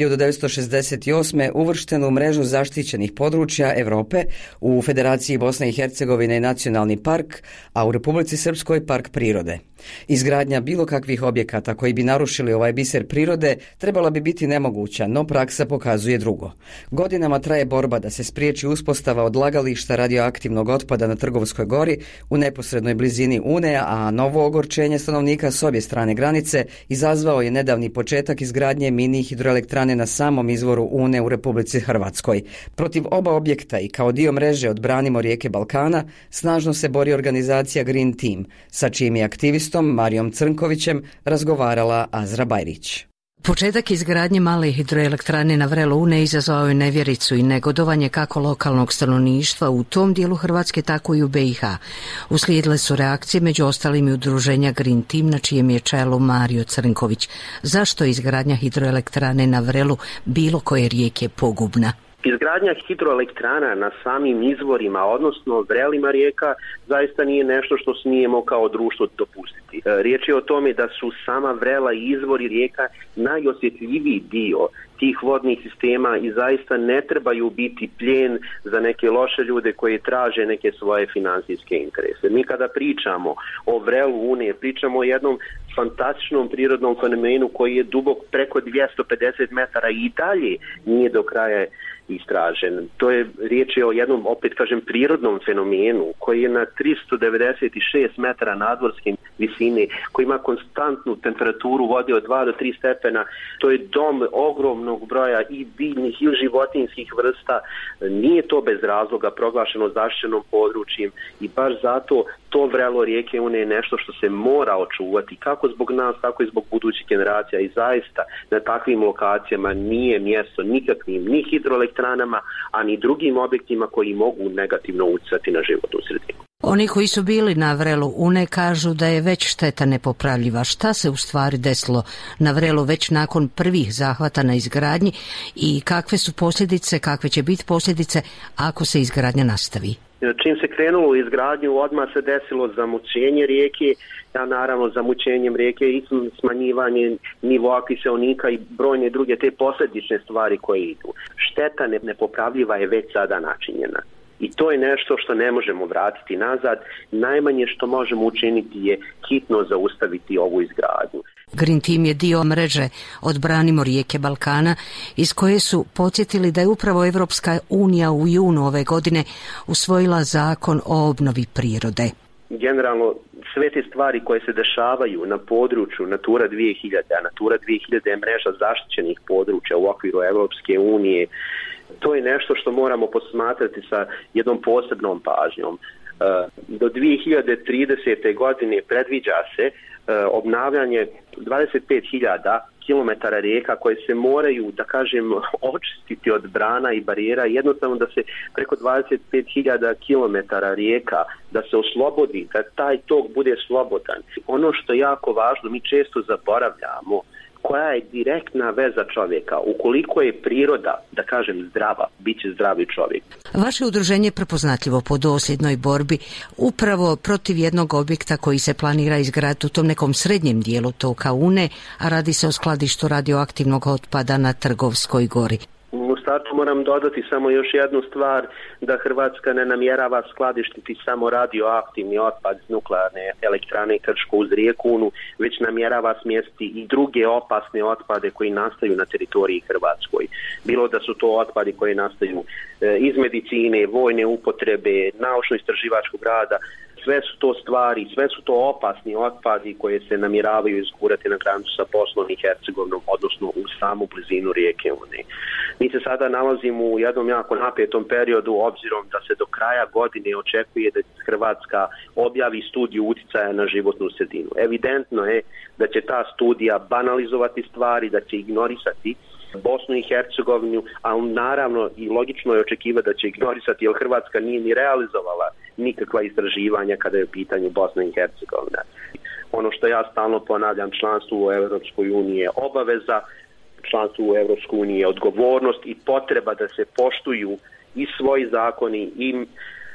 1968. uvršten u mrežu zaštićenih područja Europe, u Federaciji Bosne i Hercegovine nacionalni park, a u Republici Srpskoj park prirode. Izgradnja bilo kakvih objekata koji bi narušili ovaj biser prirode trebala bi biti nemoguća, no praksa pokazuje drugo. Godinama traje borba da se spriječi uspostava odlagališta radioaktivnog otpada na Trgovskoj gori u neposrednoj blizini Une, a novo ogorčenje stanovnika s obje strane granice izazvao je nedavni početak izgradnje mini hidroelektrane na samom izvoru Une u Republici Hrvatskoj. Protiv oba objekta i kao dio mreže Odbranimo rijeke Balkana snažno se bori organizacija Green Team, sa čijim je aktivistom Marijom Crnkovićem razgovarala Azra Bajrić. Početak izgradnje male hidroelektrane na vrelu Une izazvao je nevjericu i negodovanje kako lokalnog stanovništva u tom dijelu Hrvatske, tako i u BiH. Uslijedile su reakcije među ostalim i udruženja Green Team, na čijem je čelu Mario Crnković. Zašto je izgradnja hidroelektrane na vrelu bilo koje rijeke pogubna? Izgradnja hidroelektrana na samim izvorima, odnosno vrelima rijeka, zaista nije nešto što smijemo kao društvo dopustiti. Riječ je o tome da su sama vrela i izvori rijeka najosjetljiviji dio tih vodnih sistema i zaista ne trebaju biti plijen za neke loše ljude koji traže neke svoje financijske interese. Mi kada pričamo o vrelu Une, pričamo o jednom fantastičnom prirodnom fenomenu koji je dubok preko 250 metara i dalje nije do kraja istražen. To je riječ je o jednom, opet kažem, prirodnom fenomenu koji je na 396 metara nadmorske visine, koji ima konstantnu temperaturu vode od 2 do 3 stepena. To je dom ogromnog broja i biljnih i životinjskih vrsta. Nije to bez razloga proglašeno zaštićenom područjem i baš zato to vrelo rijeke Une je nešto što se mora očuvati kako zbog nas, tako i zbog budućih generacija i zaista na takvim lokacijama nije mjesto nikakvim ni hidroelektranama, a ni drugim objektima koji mogu negativno utjecati na životnu sredinu. Oni koji su bili na vrelu Une kažu da je već šteta nepopravljiva. Šta se u stvari desilo na vrelu već nakon prvih zahvata na izgradnji i kakve su posljedice, kakve će biti posljedice ako se izgradnja nastavi? Čim se krenulo u izgradnju, odmah se desilo zamućenje rijeke, a naravno zamućenjem rijeke i smanjivanje nivoa kiseonika i brojne druge te posljedične stvari koje idu. Šteta nepopravljiva je već sada načinjena. I to je nešto što ne možemo vratiti nazad. Najmanje što možemo učiniti je hitno zaustaviti ovu izgradnju. Green Team je dio mreže Odbranimo rijeke Balkana, iz koje su podsjetili da je upravo Evropska unija u junu ove godine usvojila zakon o obnovi prirode. Generalno, sve te stvari koje se dešavaju na području Natura 2000, a Natura 2000 je mreža zaštićenih područja u okviru Evropske unije, to je nešto što moramo posmatrati sa jednom posebnom pažnjom. Do 2030. godine predviđa se obnavljanje 25.000 kilometara rijeka koje se moraju, da kažem, očistiti od brana i barijera, jednostavno da se preko 25.000 kilometara rijeka da se oslobodi, da taj tok bude slobodan. Ono što je jako važno, mi često zaboravljamo koja je direktna veza čovjeka. Ukoliko je priroda, da kažem, zdrava, bit će zdravi čovjek. Vaše udruženje je prepoznatljivo po dosljednoj borbi upravo protiv jednog objekta koji se planira izgraditi u tom nekom srednjem dijelu toka Une, a radi se o skladištu radioaktivnog otpada na Trgovskoj gori. U startu moram dodati samo još jednu stvar, da Hrvatska ne namjerava skladištiti samo radioaktivni otpad iz nuklearne elektrane Krško uz rijeku Unu, već namjerava smjestiti i druge opasne otpade koji nastaju na teritoriji Hrvatskoj. Bilo da su to otpadi koji nastaju iz medicine, vojne upotrebe, naučno-istraživačkog rada, sve su to stvari, sve su to opasni otpadi koje se namjeravaju izgurati na granicu sa Bosnom i Hercegovinom, odnosno u samu blizinu rijeke Une. Mi se sada nalazimo u jednom jako napetom periodu, obzirom da se do kraja godine očekuje da Hrvatska objavi studiju uticaja na životnu sredinu. Evidentno je da će ta studija banalizovati stvari, da će ignorisati Bosnu i Hercegovinu, a naravno i logično je očekivati da će ignorisati, jer Hrvatska nije ni realizovala nikakva istraživanja kada je u pitanju Bosna i Hercegovina. Ono što ja stalno ponavljam, članstvo u Europskoj uniji je obaveza, članstvo u Europskoj uniji je odgovornost i potreba da se poštuju i svoji zakoni i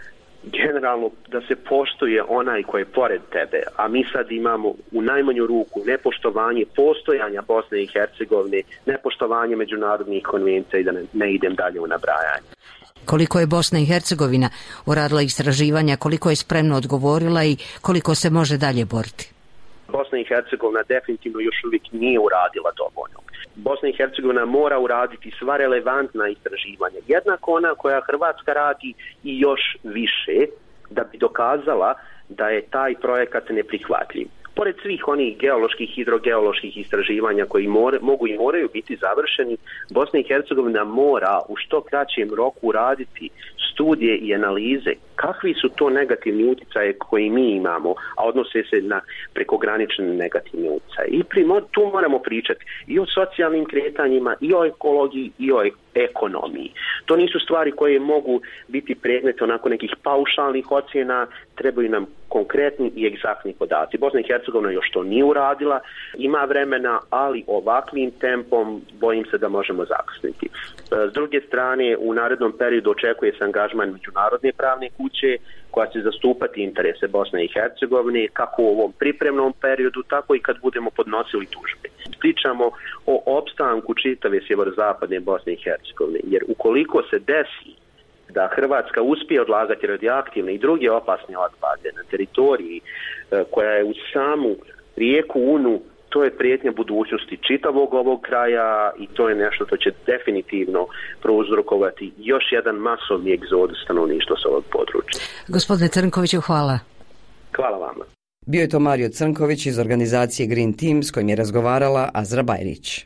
generalno da se poštuje onaj koji je pored tebe, a mi sad imamo u najmanju ruku nepoštovanje postojanja Bosne i Hercegovine, nepoštovanje međunarodnih konvencija i da ne idem dalje u nabrajanje. Koliko je Bosna i Hercegovina uradila istraživanja, koliko je spremno odgovorila i koliko se može dalje boriti? Bosna i Hercegovina definitivno još uvijek nije uradila dovoljno. Bosna i Hercegovina mora uraditi sva relevantna istraživanja, jednako ona koja Hrvatska radi i još više, da bi dokazala da je taj projekat neprihvatljiv. Pored svih onih geoloških, hidrogeoloških istraživanja koji mogu i moraju biti završeni, Bosna i Hercegovina mora u što kraćem roku uraditi studije i analize kakvi su to negativni utjecaje koji mi imamo, a odnose se na prekogranične negativne utjecaje. I tu moramo pričati i o socijalnim kretanjima, i o ekologiji, i o ekonomiji. To nisu stvari koje mogu biti predmet onako nekih paušalnih ocjena, trebaju nam konkretni i egzaktni podaci. Bosna i Hercegovina još to nije uradila, ima vremena, ali ovakvim tempom bojim se da možemo zakasniti. S druge strane, u narednom periodu očekuje se angažman međunarodne pravne kuće koja će zastupati interese Bosne i Hercegovine kako u ovom pripremnom periodu, tako i kad budemo podnosili tužbe. Pričamo o opstanku čitave sjeverozapadne Bosne i Hercegovine, jer ukoliko se desi da Hrvatska uspije odlagati radioaktivne i druge opasne otpade na teritoriji koja je u samu rijeku Unu, to je prijetnja budućnosti čitavog ovog kraja i to je nešto što će definitivno prouzrokovati još jedan masovni egzodus stanovništva s ovog područja. Gospodine Crnkoviću, hvala. Hvala vama. Bio je to Mario Crnković iz organizacije Green Team s kojim je razgovarala Azra Bajrić.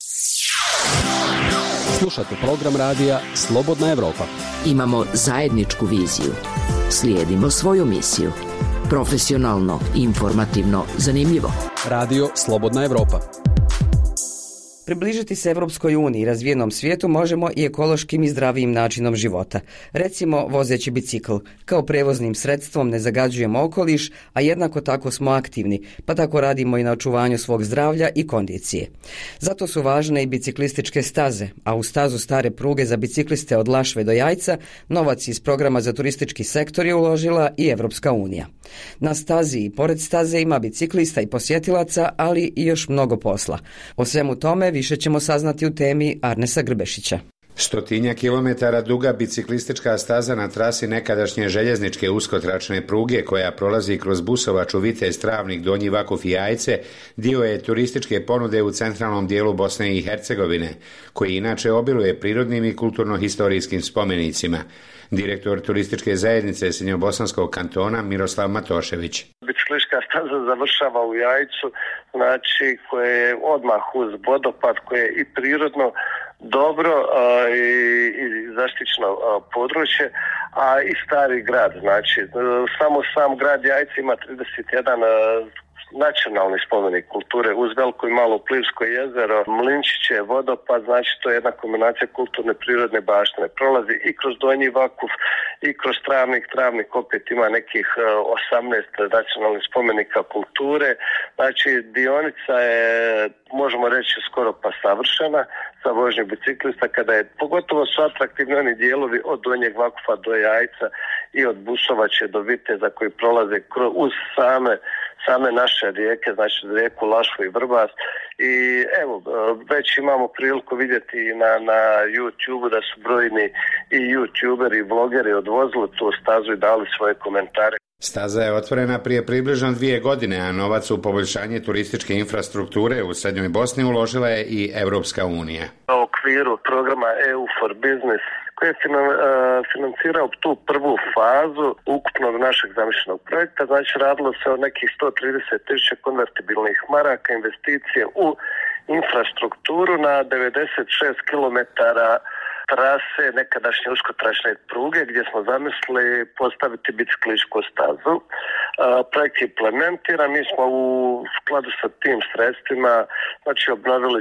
Slušate program radija Slobodna Evropa. Imamo zajedničku viziju. Slijedimo svoju misiju. Profesionalno, informativno, zanimljivo. Radio Slobodna Evropa. Približiti se Europskoj uniji i razvijenom svijetu možemo i ekološkim i zdravijim načinom života. Recimo vozeći bicikl. Kao prevoznim sredstvom ne zagađujemo okoliš, a jednako tako smo aktivni, pa tako radimo i na očuvanju svog zdravlja i kondicije. Zato su važne i biciklističke staze, a u stazu stare pruge za bicikliste od Lašve do Jajca novac iz programa za turistički sektor je uložila i Europska unija. Na stazi i pored staze ima biciklista i posjetilaca, ali i još mnogo posla. O svemu tome više ćemo saznati u temi Arnesa Grbešića. 100 kilometara duga biciklistička staza na trasi nekadašnje željezničke uskotračne pruge koja prolazi kroz Busovaču, Vitez, Travnik, Donji Vakuf i Jajce dio je turističke ponude u centralnom dijelu Bosne i Hercegovine, koji inače obiluje prirodnim i kulturno-historijskim spomenicima. Direktor turističke zajednice Srednjobosanskog kantona Miroslav Matošević. Biciklistička staza završava u Jajcu, znači koje je odmah uz vodopad, koje je i prirodno dobro i zaštićeno područje, a i stari grad. Znači, sam grad Jajce ima 31 nacionalni spomenik kulture uz Veliko i Malo Plivsko jezero, Mlinčiće, vodopad, znači to je jedna kombinacija kulturne prirodne baštine. Prolazi i kroz Donji Vakuf i kroz Travnik opet ima nekih 18 nacionalnih spomenika kulture. Znači dionica je, možemo reći, skoro pa savršena sa vožnjom biciklista, kada je, pogotovo su atraktivni oni dijelovi od Donjeg Vakufa do Jajca i od Busovače do Viteza koji prolaze uz same naše rijeke, znači rijeku Lašvu i Vrbas. I evo, već imamo priliku vidjeti na YouTube da su brojni i YouTuberi i vlogeri odvozili tu stazu i dali svoje komentare. Staza je otvorena prije približno 2 godine, a novac u poboljšanje turističke infrastrukture u Srednjoj Bosni uložila je i Europska unija. U okviru programa EU for Business koji je financirao tu prvu fazu ukupnog našeg zamišljenog projekta, znači radilo se o nekih 130.000 konvertibilnih maraka investicije u infrastrukturu na 96 km trase nekadašnje uskotračne pruge gdje smo zamislili postaviti biciklističku stazu. Projekt je implementiran, mi smo u skladu sa tim sredstvima znači obnovili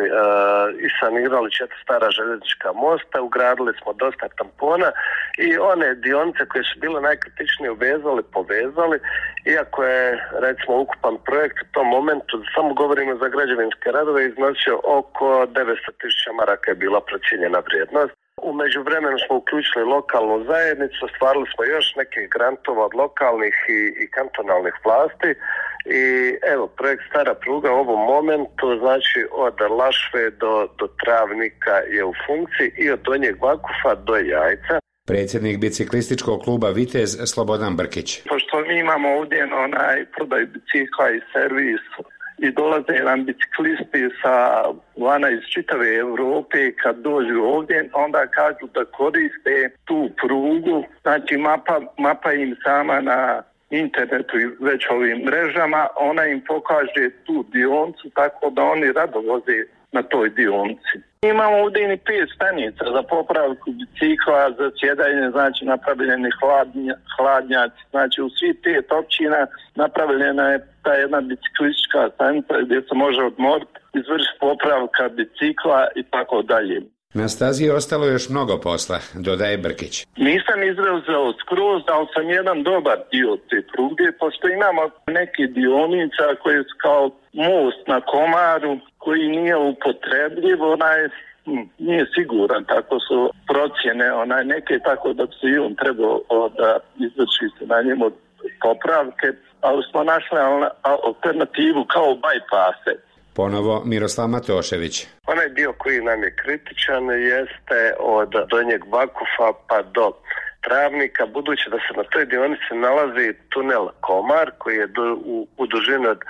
i sanirali 4 stara željeznička mosta, ugradili smo dosta tampona i one dionice koje su bile najkritičnije povezali, iako je recimo ukupan projekt u tom momentu, samo govorimo za građevinske radove, iznosio oko 900.000 maraka je bila procijenjena vrijednost. U međuvremenu smo uključili lokalnu zajednicu, ostvarili smo još nekih grantova od lokalnih i kantonalnih vlasti i evo, projekt Stara pruga u ovom momentu, znači od Lašve do Travnika je u funkciji i od Donjeg Vakufa do Jajca. Predsjednik biciklističkog kluba Vitez Slobodan Brkić. Pošto mi imamo ovdje prodaju bicikla i servis i dolaze nam biciklisti vana iz čitave Europe, kad dođu ovdje onda kažu da koriste tu prugu, znači mapa im sama na internetu i već ovim mrežama, ona im pokaže tu dionicu tako da oni rado voze na toj dionici. Imamo ovdje i 5 stanica za popravku bicikla, za sjedanje, znači napravljeni hladnjaci, znači u svih 5 općina napravljena je ta jedna biciklistička stanica gdje se može odmoriti, izvršiti popravka bicikla i tako dalje. Na stazi je ostalo još mnogo posla, dodaje Brkić. Nisam izrezao skroz, ali sam jedan dobar dio te pruge, pošto imamo neke dionica koje su kao most na Komaru, koji nije upotrebljiv, nije siguran, tako su procjene neke, tako da bi se i on trebao da izvrši se na njemu popravke, ali smo našli alternativu kao bypasse. Ponovo Miroslav Matošević. Onaj dio koji nam je kritičan jeste od Donjeg Vakufa pa do Travnika, budući da se na toj dionici nalazi tunel Komar koji je u dužini od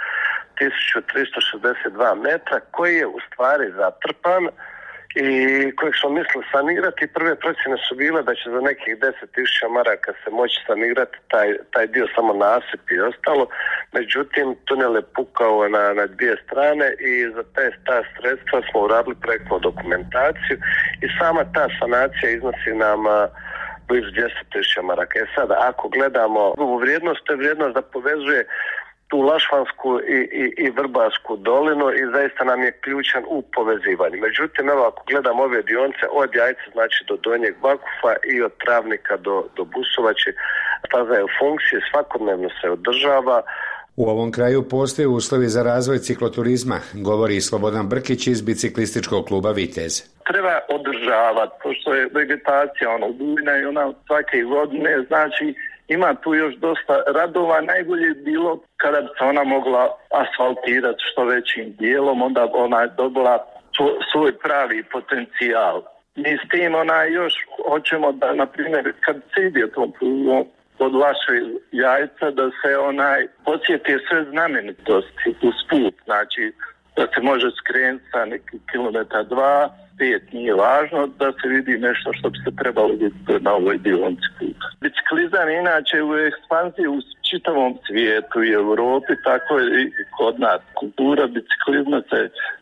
1362 metra, koji je u stvari zatrpan i kojeg smo mislili sanirati. Prve procjene su bile da će za nekih 10.000 maraka se moći sanirati taj dio, samo nasip i ostalo. Međutim, tunel je pukao na 2 strane i za ta sredstva smo uradili projektnu dokumentaciju i sama ta sanacija iznosi nam blizu 200.000 maraka. Sada, ako gledamo ovu vrijednost, to je vrijednost da povezuje tu Lašvansku i Vrbarsku dolinu i zaista nam je ključan u povezivanju. Međutim, evo ako gledam ove dionice od Jajca znači do Donjeg Vakufa i od Travnika do Busovače, staza je u funkciji, svakodnevno se održava. U ovom kraju postoje uslovi za razvoj cikloturizma, govori Slobodan Brkić iz biciklističkog kluba Vitez. Treba održavati, pošto je vegetacija bujna i ona svake godine, znači ima tu još dosta radova. Najbolje je bilo kada bi se ona mogla asfaltirati što većim dijelom, onda ona je dobila svoj pravi potencijal. Mi s tim još hoćemo da, na primjer, kad se ide tom od vaše Jajca, da se posjeti sve znamenitosti uz put, znači da se može skrenuti sa neki kilometar 2, 5, nije važno, da se vidi nešto što bi se trebalo vidjeti na ovoj dionici puta. Biciklizam je inače u ekspanziji u čitavom svijetu i Europi, tako je i kod nas. Kultura biciklizma se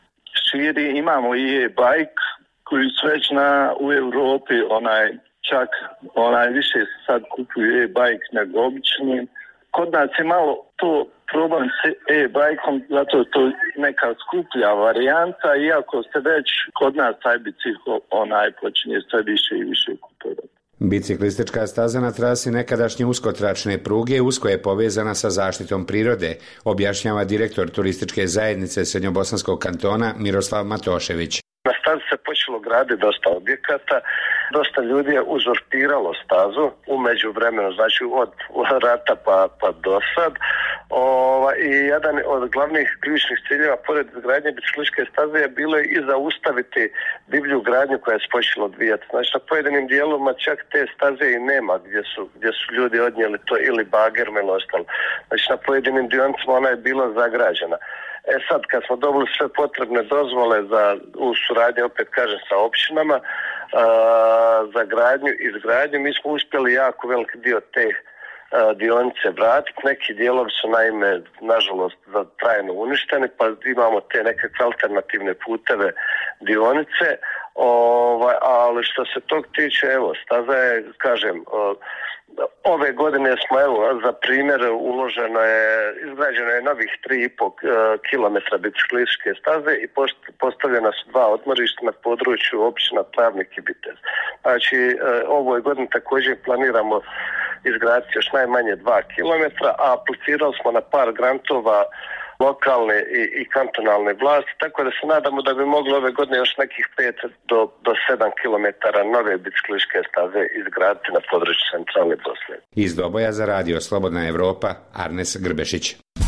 širi, imamo i e-bike koji su već u Europi, čak više se sad kupuju e-bike nego obični. Kod nas je malo to problem s e-bajkom, zato je to neka skuplja varijanta, iako se već kod nas taj bicikl počinje sve više i više kupovati. Biciklistička staza na trasi nekadašnje uskotračne pruge usko je povezana sa zaštitom prirode, objašnjava direktor turističke zajednice Srednjobosanskog kantona Miroslav Matošević. Na stazi se počelo graditi dosta objekata, dosta ljudi je uzurpiralo stazu u međuvremenu, znači od rata pa do sad. I jedan od glavnih ključnih ciljeva pored izgradnje biciklističke staze je bilo i zaustaviti divlju gradnju koja je počela odvijati. Znači na pojedinim dijelovima čak te staze i nema gdje su ljudi odnijeli to ili bagerme ili ostalo. Znači na pojedinim dionicama ona je bila zagrađena. Sad kad smo dobili sve potrebne dozvole u suradnji, opet kažem, sa općinama za gradnju i izgradnju, mi smo uspjeli jako veliki dio te dionice vratiti. Neki dijelovi su naime, nažalost, trajno uništeni, pa imamo te nekakve alternativne puteve dionice. Ali što se tog tiče, evo, staza je, kažem, ove godine smo, evo, za primjer, izgrađeno je novih 3,5 km biciklističke staze i postavljena su 2 odmorišta na području općina Travnik i Vitez. Znači, ovoj godini također planiramo izgraditi još najmanje 2 km, a aplicirali smo na par grantova lokalne i kantonalne vlasti, tako da se nadamo da bi mogli ove godine još nekih 5 do 7 km nove biciklističke staze izgraditi na području centralne Bosne. Iz Doboja za radio Slobodna Evropa, Arnes Grbešić.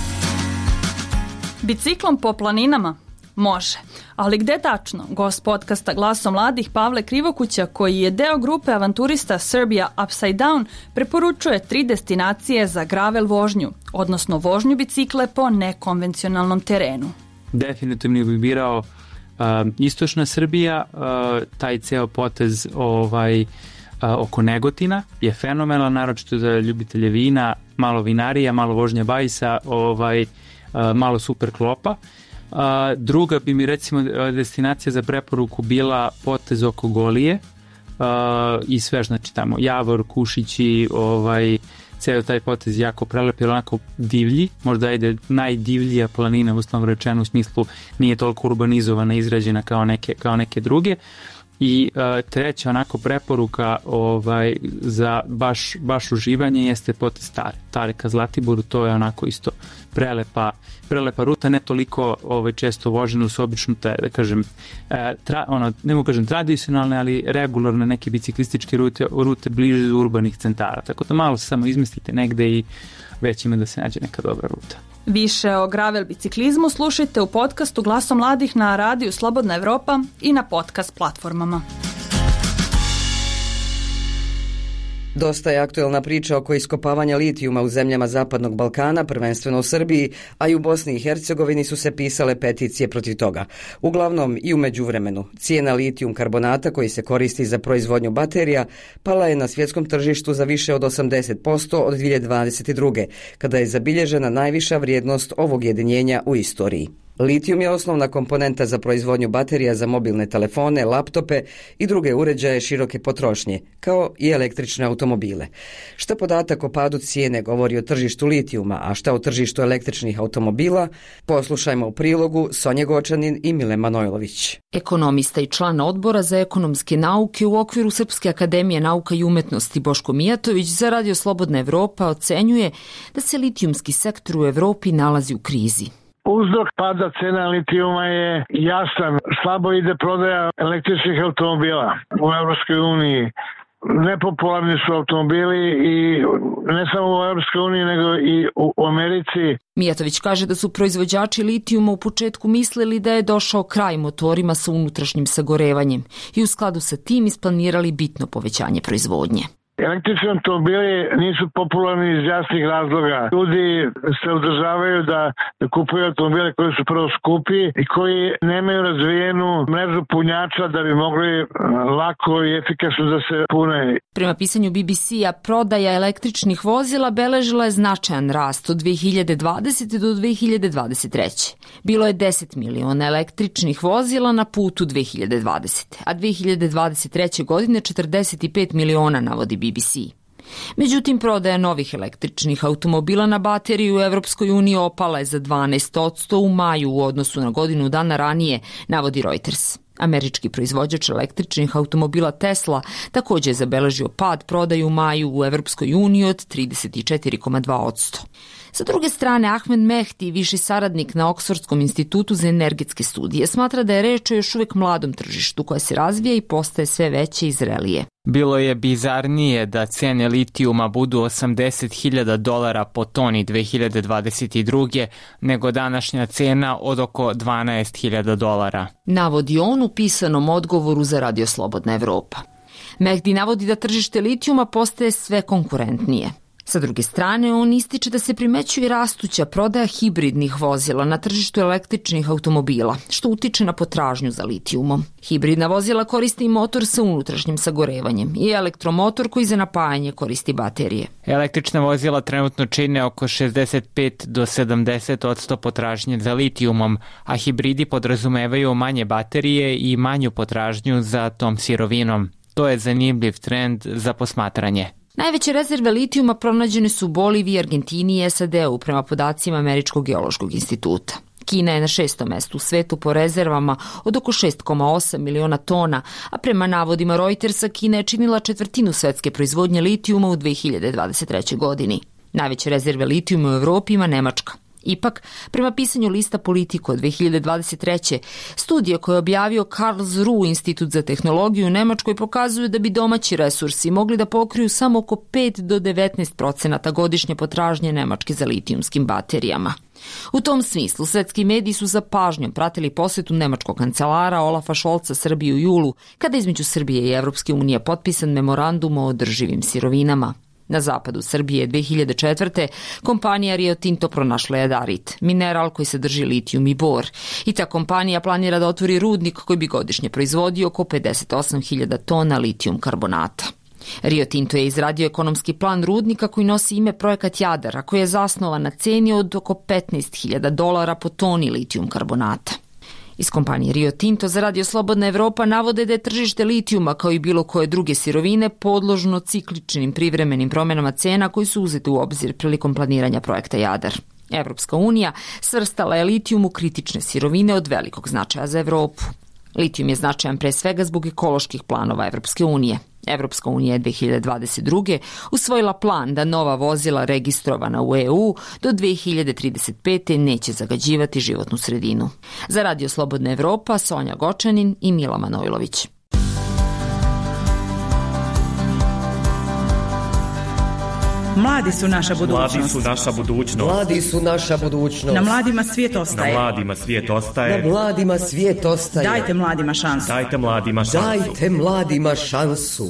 Biciklom po planinama? Može. Ali gde tačno? Gost podcasta Glasom mladih Pavle Krivokuća, koji je deo grupe avanturista Serbia Upside Down, preporučuje 3 destinacije za gravel vožnju, odnosno vožnju bicikle po nekonvencionalnom terenu. Definitivno bih birao istočna Srbija, taj ceo potez oko Negotina je fenomenal, naročito za ljubitelje vina, malo vinarija, malo vožnja bajsa, malo super klopa. Druga bi mi recimo destinacija za preporuku bila potez oko Golije i sve, znači tamo Javor, Kušići, ceo taj potez jako prelep, je onako divlji, možda je najdivljija planina uslovno rečeno, u smislu nije toliko urbanizovana, izgrađena kao neke druge. I treća onako preporuka za baš uživanje jeste potez Tare ka Zlatiboru, to je onako isto prelepa ruta, ne toliko često vožena, su obično da kažem ne mogu kažem tradicionalne, ali regularne neke biciklističke rute bliže urbanih centara, tako da malo se samo izmislite negde i već ima da se nađe neka dobra ruta. Više o gravel biciklizmu slušajte u podcastu Glasom mladih na radiju Slobodna Evropa i na podcast platformama. Dosta je aktuelna priča oko iskopavanja litijuma u zemljama Zapadnog Balkana, prvenstveno u Srbiji, a i u Bosni i Hercegovini su se pisale peticije protiv toga. Uglavnom i u međuvremenu. Cijena litijum karbonata koji se koristi za proizvodnju baterija pala je na svjetskom tržištu za više od 80% od 2022. kada je zabilježena najviša vrijednost ovog jedinjenja u istoriji. Litijum je osnovna komponenta za proizvodnju baterija za mobilne telefone, laptope i druge uređaje široke potrošnje, kao i električne automobile. Šta podatak o padu cijene govori o tržištu litijuma, a šta o tržištu električnih automobila, poslušajmo u prilogu Sonje Gočanin i Mile Manojlović. Ekonomista i član odbora za ekonomske nauke u okviru Srpske akademije nauka i umetnosti Boško Mijatović za Radio Slobodna Evropa ocenjuje da se litijumski sektor u Evropi nalazi u krizi. Uzrok pada cena litijuma je jasan. Slabo ide prodaja električnih automobila u Evropskoj uniji. Nepopularni su automobili i ne samo u Evropskoj uniji nego i u Americi. Mijatović kaže da su proizvođači litijuma u početku mislili da je došao kraj motorima sa unutrašnjim sagorevanjem i u skladu sa tim isplanirali bitno povećanje proizvodnje. Električni automobili nisu popularni iz jasnih razloga. Ljudi se udržavaju da kupuju automobile koji su prvo skupi i koji nemaju razvijenu mrežu punjača da bi mogli lako i efikasno da se pune. Prema pisanju BBC-a, prodaja električnih vozila beležila je značajan rast od 2020. do 2023. Bilo je 10 miliona električnih vozila na putu 2020. A 2023. godine 45 miliona navodi BBC. Međutim, prodaja novih električnih automobila na bateriju u Evropskoj uniji opala je za 12% u maju u odnosu na godinu dana ranije, navodi Reuters. Američki proizvođač električnih automobila Tesla također je zabeležio pad prodaje u maju u Evropskoj uniji od 34,2%. Sa druge strane, Ahmed Mehdi, viši saradnik na Oksfordskom institutu za energetske studije, smatra da je reč o još uvijek mladom tržištu koje se razvija i postaje sve veće i zrelije. Bilo je bizarnije da cene litijuma budu $80.000 po toni 2022. nego današnja cena od oko $12.000. Navodi on u pisanom odgovoru za Radio Slobodna Evropa. Mehdi navodi da tržište litijuma postaje sve konkurentnije. Sa druge strane, on ističe da se primećuje rastuća prodaja hibridnih vozila na tržištu električnih automobila, što utiče na potražnju za litijumom. Hibridna vozila koriste i motor sa unutrašnjim sagorevanjem i elektromotor koji za napajanje koristi baterije. Električna vozila trenutno čine oko 65 do 70% potražnje za litijumom, a hibridi podrazumevaju manje baterije i manju potražnju za tom sirovinom. To je zanimljiv trend za posmatranje. Najveće rezerve litijuma pronađene su u Boliviji, Argentini i SAD-u prema podacima Američkog geološkog instituta. Kina je na 6. mestu u svetu po rezervama od oko 6,8 miliona tona, a prema navodima Reutersa Kina je činila četvrtinu svetske proizvodnje litijuma u 2023. godini. Najveće rezerve litijuma u Evropi ima Nemačka. Ipak, prema pisanju lista Politico od 2023. studije koje je objavio Karlsruhe institut za tehnologiju u Nemačkoj pokazuju da bi domaći resursi mogli da pokriju samo oko 5 do 19% godišnje potražnje Nemačke za litijumskim baterijama. U tom smislu, svetski mediji su za pažnjom pratili posetu nemačkog kancelara Olafa Scholza Srbiji u julu, kada između Srbije i Evropske unije potpisan memorandum o održivim sirovinama. Na zapadu Srbije 2004. kompanija Rio Tinto pronašla jadarit, mineral koji sadrži litijum i bor. I ta kompanija planira da otvori rudnik koji bi godišnje proizvodio oko 58.000 tona litijum karbonata. Rio Tinto je izradio ekonomski plan rudnika koji nosi ime Projekat Jadar, a koji je zasnovan na ceni od oko $15.000 po toni litijum karbonata. Iz kompanije Rio Tinto za Radio Slobodna Evropa navode da je tržište litijuma kao i bilo koje druge sirovine podložno cikličnim privremenim promjenama cena koji su uzeti u obzir prilikom planiranja projekta Jadar. Evropska unija svrstala je litijum u kritične sirovine od velikog značaja za Evropu. Litijum je značajan pre svega zbog ekoloških planova Evropske unije. Evropska unija je 2022. usvojila plan da nova vozila registrovana u EU do 2035. neće zagađivati životnu sredinu. Za Radio Slobodna Evropa, Sonja Gočanin i Mila Manojlović. Mladi su naša budućnost. Mladi su naša budućnost. Mladi su naša budućnost. Na mladima svijet ostaje. Na mladima svijet ostaje. Na mladima svijet ostaje. Dajte mladima šansu. Dajte mladima šansu. Dajte mladima šansu.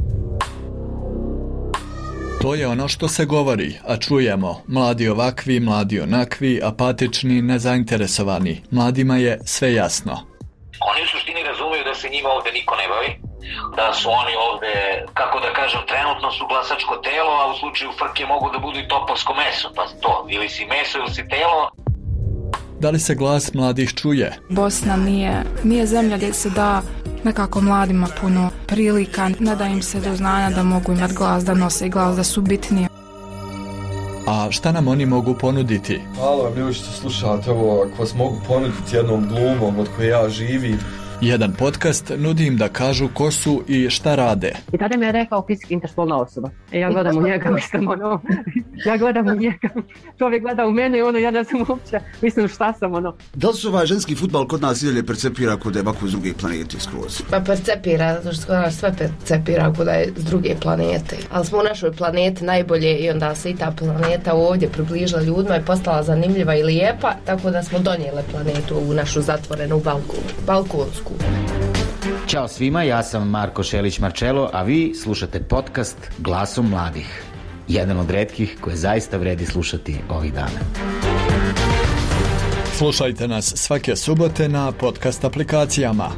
To je ono što se govori, a čujemo. Mladi ovakvi, mladi onakvi, apatični, nezainteresovani. Mladima je sve jasno. Oni u suštini razumeju da se njima ovde niko ne bavi, da su oni ovde, kako da kažem, trenutno su glasačko telo, a u slučaju frke mogu da budu i topovsko meso, pa to, ili si meso ili si telo. Da li se glas mladih čuje? Bosna nije zemlja gdje se da nekako mladima puno prilika, ne da im se do znanja da mogu imati glas, da nose glas, da su bitnije. A šta nam oni mogu ponuditi? Hvala vam ljudi što slušate ovo, ako vas mogu ponuditi jednom glumom od koje ja živim. Jedan podcast nudi im da kažu ko su i šta rade. I tada mi je rekao fizički interspolna osoba. Ja gledam u njega, ja gledam u njega. Čovjek gleda u mene i ja ne znam uopće, mislim šta sam Da li se ženski fudbal kod nas idalje percepira kod je ovako s druge planete skroz? Pa percepira, zato što sve percepira kod je s druge planete. Ali smo u našoj planeti najbolje i onda se i ta planeta ovdje približila ljudima i postala zanimljiva i lijepa, tako da smo donijeli planetu u našu zatvorenu balkonsku. Ćao svima, ja sam Marko Šelić-Marčelo, a vi slušate podcast Glasom mladih. Jedan od retkih koje zaista vredi slušati ovih dana. Slušajte nas svake subote na podcast aplikacijama.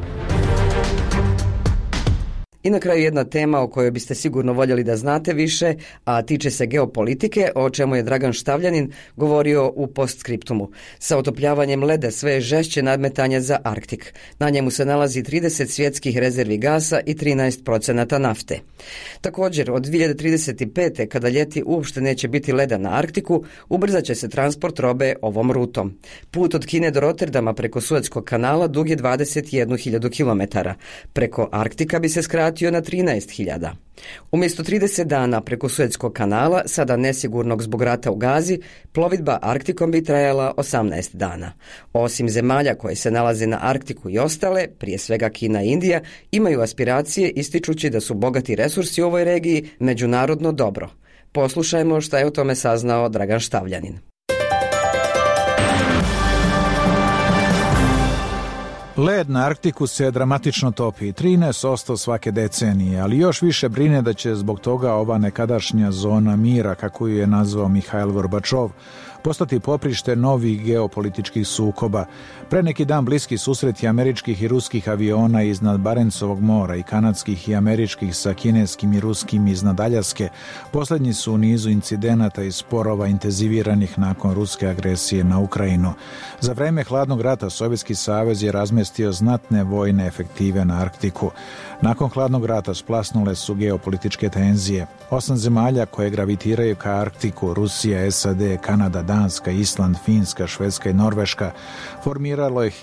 I na kraju jedna tema o kojoj biste sigurno voljeli da znate više, a tiče se geopolitike, o čemu je Dragan Štavljanin govorio u postskriptumu. Sa otopljavanjem leda sve je žešće nadmetanje za Arktik. Na njemu se nalazi 30 svjetskih rezervi gasa i 13% nafte. Također, od 2035. kada ljeti uopšte neće biti leda na Arktiku, ubrzat će se transport robe ovom rutom. Put od Kine do Rotterdama preko Suetskog kanala dug je 21.000 km. Preko Arktika bi se skratio na 13.000. Umjesto 30 dana preko Suetskog kanala, sada nesigurnog zbog rata u Gazi, plovidba Arktikom bi trajala 18 dana. Osim zemalja koje se nalaze na Arktiku i ostale, prije svega Kina i Indija, imaju aspiracije ističući da su bogati resursi u ovoj regiji međunarodno dobro. Poslušajmo šta je o tome saznao Dragan Štavljanin. Led na Arktiku se dramatično topi, 13% svake decenije, ali još više brine da će zbog toga ova nekadašnja zona mira, kako ju je nazvao Mihail Gorbačov, postati poprište novih geopolitičkih sukoba. Pre neki dan bliski susreti američkih i ruskih aviona iznad Barencovog mora i kanadskih i američkih sa kineskim i ruskim iznad Aljaske posljednji su u nizu incidenata i sporova intenziviranih nakon ruske agresije na Ukrajinu. Za vreme hladnog rata Sovjetski savez je razmestio znatne vojne efektive na Arktiku. Nakon hladnog rata splasnule su geopolitičke tenzije. 8 zemalja koje gravitiraju ka Arktiku, Rusija, SAD, Kanada, Danska, Island, Finska, Švedska i Norveška, formiralo je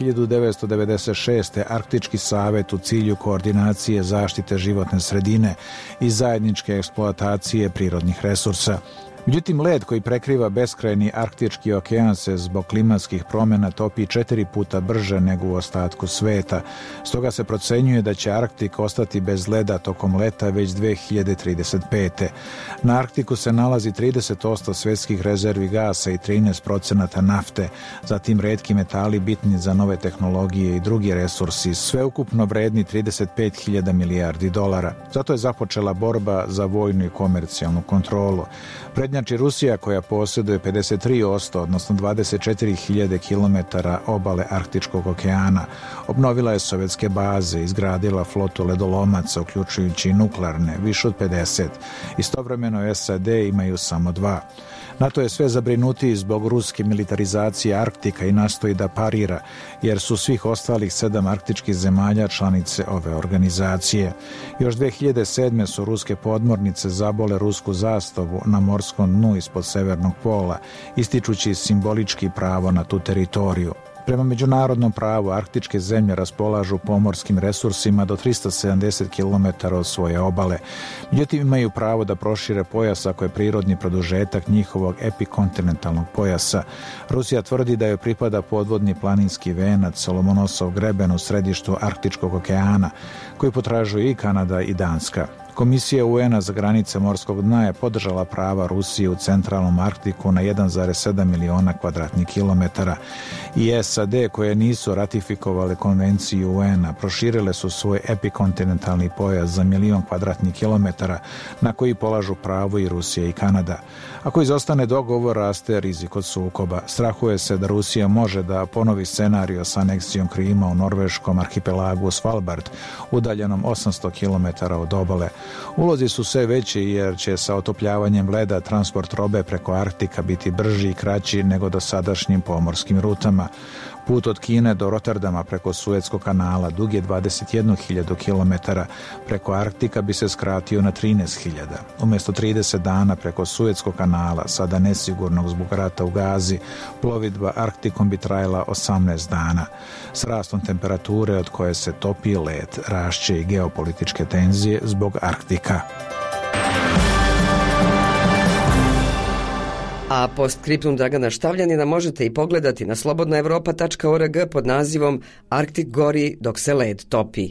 1996. Arktički savet u cilju koordinacije zaštite životne sredine i zajedničke eksploatacije prirodnih resursa. Međutim, led koji prekriva beskrajni Arktički okean se zbog klimatskih promjena topi 4 puta brže nego u ostatku sveta. Stoga se procenjuje da će Arktik ostati bez leda tokom leta već 2035. Na Arktiku se nalazi 30% svjetskih rezervi gasa i 13% nafte, zatim retki metali bitni za nove tehnologije i drugi resursi, sveukupno vredni 35.000 milijardi dolara. Zato je započela borba za vojnu i komercijalnu kontrolu. Prednjači Rusija koja posjeduje 53%, odnosno 24.000 km obale Arktičkog okeana. Obnovila je sovjetske baze, izgradila flotu ledolomaca, uključujući nuklearne, više od 50. Istovremeno SAD imaju samo 2. NATO je sve zabrinutiji zbog ruske militarizacije Arktika i nastoji da parira, jer su svih ostalih 7 arktičkih zemalja članice ove organizacije. Još 2007. su ruske podmornice zabole rusku zastavu na morskom dnu ispod severnog pola, ističući simbolički pravo na tu teritoriju. Prema međunarodnom pravu, arktičke zemlje raspolažu pomorskim resursima do 370 km od svoje obale. Međutim, imaju pravo da prošire pojas ako je prirodni produžetak njihovog epikontinentalnog pojasa. Rusija tvrdi da joj pripada podvodni planinski venac Solomonosov greben u središtu Arktičkog okeana, koji potražuju i Kanada i Danska. Komisija UN-a za granice morskog dna je podržala prava Rusije u centralnom Arktiku na 1,7 miliona kvadratnih kilometara i SAD koje nisu ratifikovale konvenciju UN-a proširile su svoj epikontinentalni pojas za 1 milion kvadratnih kilometara na koji polažu pravo i Rusija i Kanada. Ako izostane dogovor, raste rizik od sukoba. Strahuje se da Rusija može da ponovi scenario sa aneksijom Krima u norveškom arhipelagu Svalbard, udaljenom 800 km od obale. Ulozi su sve veći jer će sa otopljavanjem leda transport robe preko Arktika biti brži i kraći nego dosadašnjim pomorskim rutama. Put od Kine do Rotterdama preko Suetskog kanala dug je 21.000 km, preko Arktika bi se skratio na 13.000. Umjesto 30 dana preko Suetskog kanala, sada nesigurnog zbog rata u Gazi, plovidba Arktikom bi trajala 18 dana. S rastom temperature od koje se topi led, rašće i geopolitičke tenzije zbog Arktika. A postscriptum Dragana Štavljanina možete i pogledati na slobodnaevropa.org pod nazivom Arktik gori dok se led topi.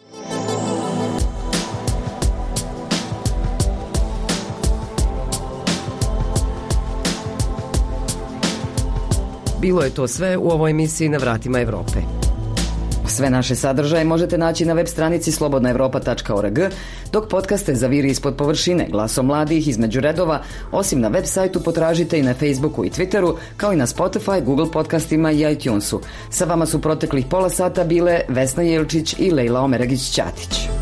Bilo je to sve u ovoj emisiji Na vratima Evrope. Sve naše sadržaje možete naći na web stranici slobodnaevropa.org, dok podcaste zaviri ispod površine Glasom mladih između redova, osim na web sajtu potražite i na Facebooku i Twitteru, kao i na Spotify, Google podcastima i iTunesu. Sa vama su proteklih pola sata bile Vesna Jelčić i Lejla Omeragić-Ćatić.